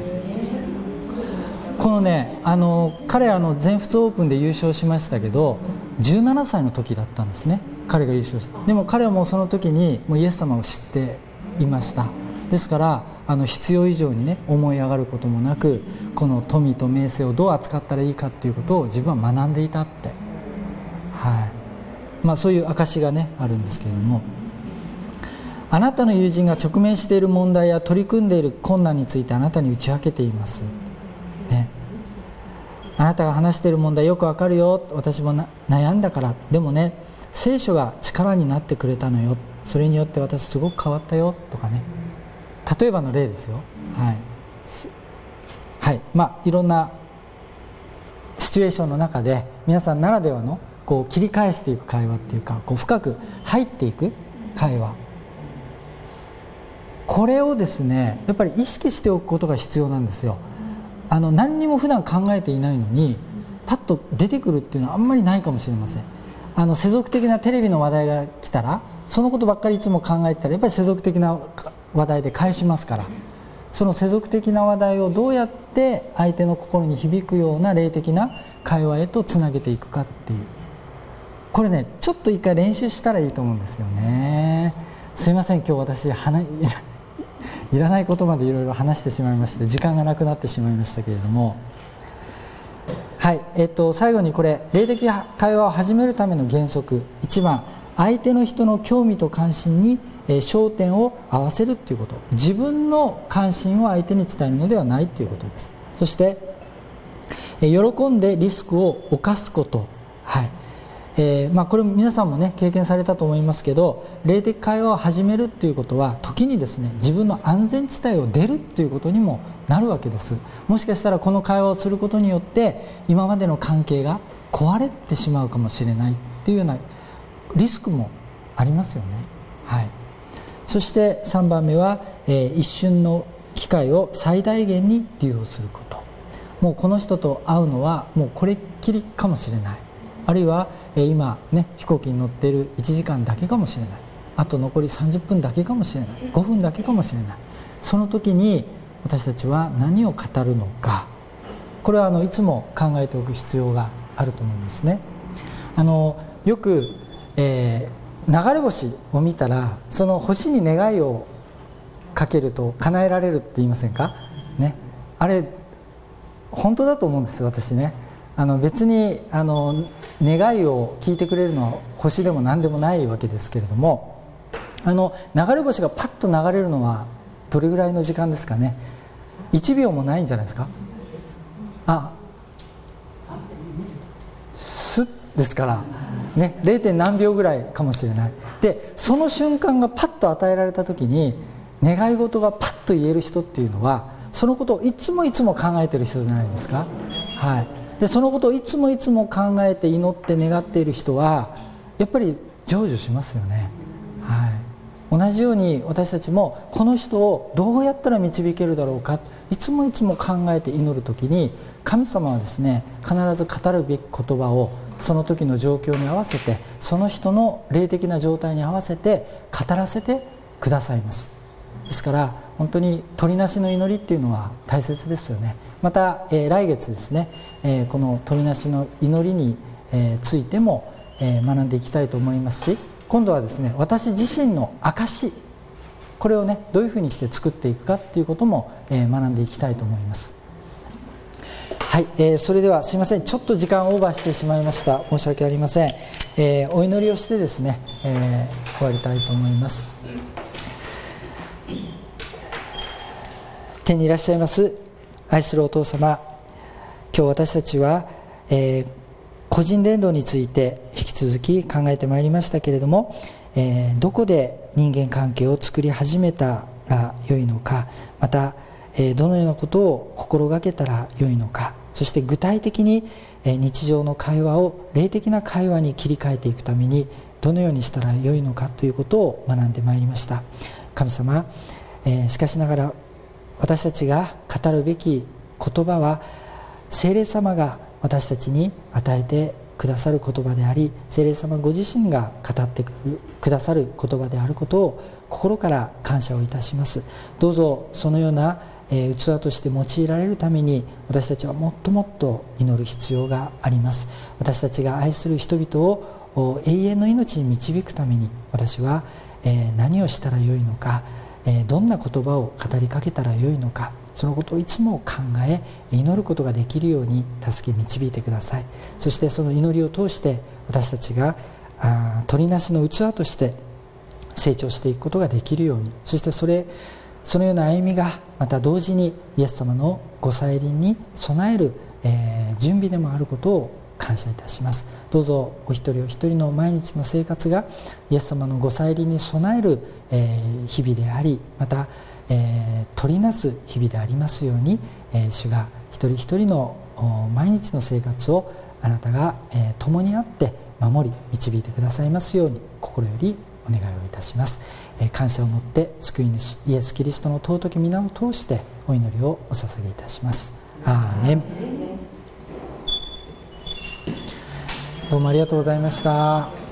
このね、あの彼あの全仏オープンで優勝しましたけど、じゅうななさいの時だったんですね、彼が優勝した。でも彼はもうその時にもうイエス様を知っていました。ですからあの必要以上にね思い上がることもなく、この富と名声をどう扱ったらいいかっていうことを自分は学んでいたって、はい、まあそういう証がねあるんですけれども、あなたの友人が直面している問題や取り組んでいる困難についてあなたに打ち明けています、ね、あなたが話している問題よくわかるよ、私もな悩んだから、でもね聖書が力になってくれたのよ、それによって私すごく変わったよとかね、例えばの例ですよ。はい、はい、まあいろんなシチュエーションの中で皆さんならではのこう切り返していく会話っていうか、こう深く入っていく会話、これをですねやっぱり意識しておくことが必要なんですよ。あの何にも普段考えていないのにパッと出てくるっていうのはあんまりないかもしれません。あの世俗的なテレビの話題が来たらそのことばっかりいつも考えてたらやっぱり世俗的な話題で返しますから、その世俗的な話題をどうやって相手の心に響くような霊的な会話へとつなげていくかっていう、これねちょっと一回練習したらいいと思うんですよね。すいません、今日私話いらないことまでいろいろ話してしまいまして時間がなくなってしまいましたけれども、はい、えっと最後にこれ霊的会話を始めるための原則、いちばん、相手の人の興味と関心に焦点を合わせるということ、自分の関心を相手に伝えるのではないということです。そして喜んでリスクを冒すこと、はい、 えーまあ、これ皆さんもね経験されたと思いますけど、霊的会話を始めるっていうことは時にですね自分の安全地帯を出るっていうことにもなるわけです。もしかしたらこの会話をすることによって今までの関係が壊れてしまうかもしれないっていうようなリスクもありますよね。はい。そしてさんばんめは、えー、一瞬の機会を最大限に利用すること。もうこの人と会うのはもうこれっきりかもしれない。あるいは、えー、今ね飛行機に乗っているいちじかんだけかもしれない。あと残りさんじゅっぷんだけかもしれない。ごふんだけかもしれない。その時に私たちは何を語るのか。これはあのいつも考えておく必要があると思うんですね。あのよく、えー、流れ星を見たらその星に願いをかけると叶えられるって言いませんかね。あれ本当だと思うんですよ、私ね。あの別にあの願いを聞いてくれるのは星でも何でもないわけですけれども、あの流れ星がパッと流れるのはどれぐらいの時間ですかね。いちびょうもないんじゃないですか。あスッですからね、れいてん何秒ぐらいかもしれない。でその瞬間がパッと与えられた時に願い事がパッと言える人っていうのはそのことをいつもいつも考えている人じゃないですか。はい。でそのことをいつもいつも考えて祈って願っている人はやっぱり成就しますよね。はい。同じように私たちもこの人をどうやったら導けるだろうか、いつもいつも考えて祈るときに神様はですね必ず語るべき言葉をその時の状況に合わせてその人の霊的な状態に合わせて語らせてくださいます。ですから本当に鳥なしの祈りっていうのは大切ですよね。また、えー、来月ですね、えー、この鳥なしの祈りに、えー、ついても、えー、学んでいきたいと思いますし、今度はですね私自身の証、これをねどういうふうにして作っていくかっていうことも、えー、学んでいきたいと思います。はい、えー、それではすいません、ちょっと時間オーバーしてしまいました。申し訳ありません。えー、お祈りをしてですね、えー、終わりたいと思います。天にいらっしゃいます愛するお父様、今日私たちは、えー、個人伝道について引き続き考えてまいりましたけれども、えー、どこで人間関係を作り始めたら良いのか、また、えー、どのようなことを心がけたら良いのか、そして具体的に、えー、日常の会話を霊的な会話に切り替えていくためにどのようにしたら良いのかということを学んでまいりました。神様、えー、しかしながら私たちが語るべき言葉は聖霊様が私たちに与えてくださる言葉であり、聖霊様ご自身が語ってくださる言葉であることを心から感謝をいたします。どうぞそのような器として用いられるために私たちはもっともっと祈る必要があります。私たちが愛する人々を永遠の命に導くために私は何をしたらよいのか、どんな言葉を語りかけたらよいのか、そのことをいつも考え祈ることができるように助け導いてください。そしてその祈りを通して私たちがあ鳥なしの器として成長していくことができるように、そしてそれそのような歩みがまた同時にイエス様のご再臨に備える、えー、準備でもあることを感謝いたします。どうぞお一人お一人の毎日の生活がイエス様のご再臨に備える、えー、日々であり、また、えー、取りなす日々でありますように、えー、主が一人一人の毎日の生活をあなたが、えー、共にあって守り導いてくださいますように心よりお願いをいたします。えー、感謝を持って救い主イエス・キリストの尊き皆を通してお祈りをお捧げいたします。アーメン。どうもありがとうございました。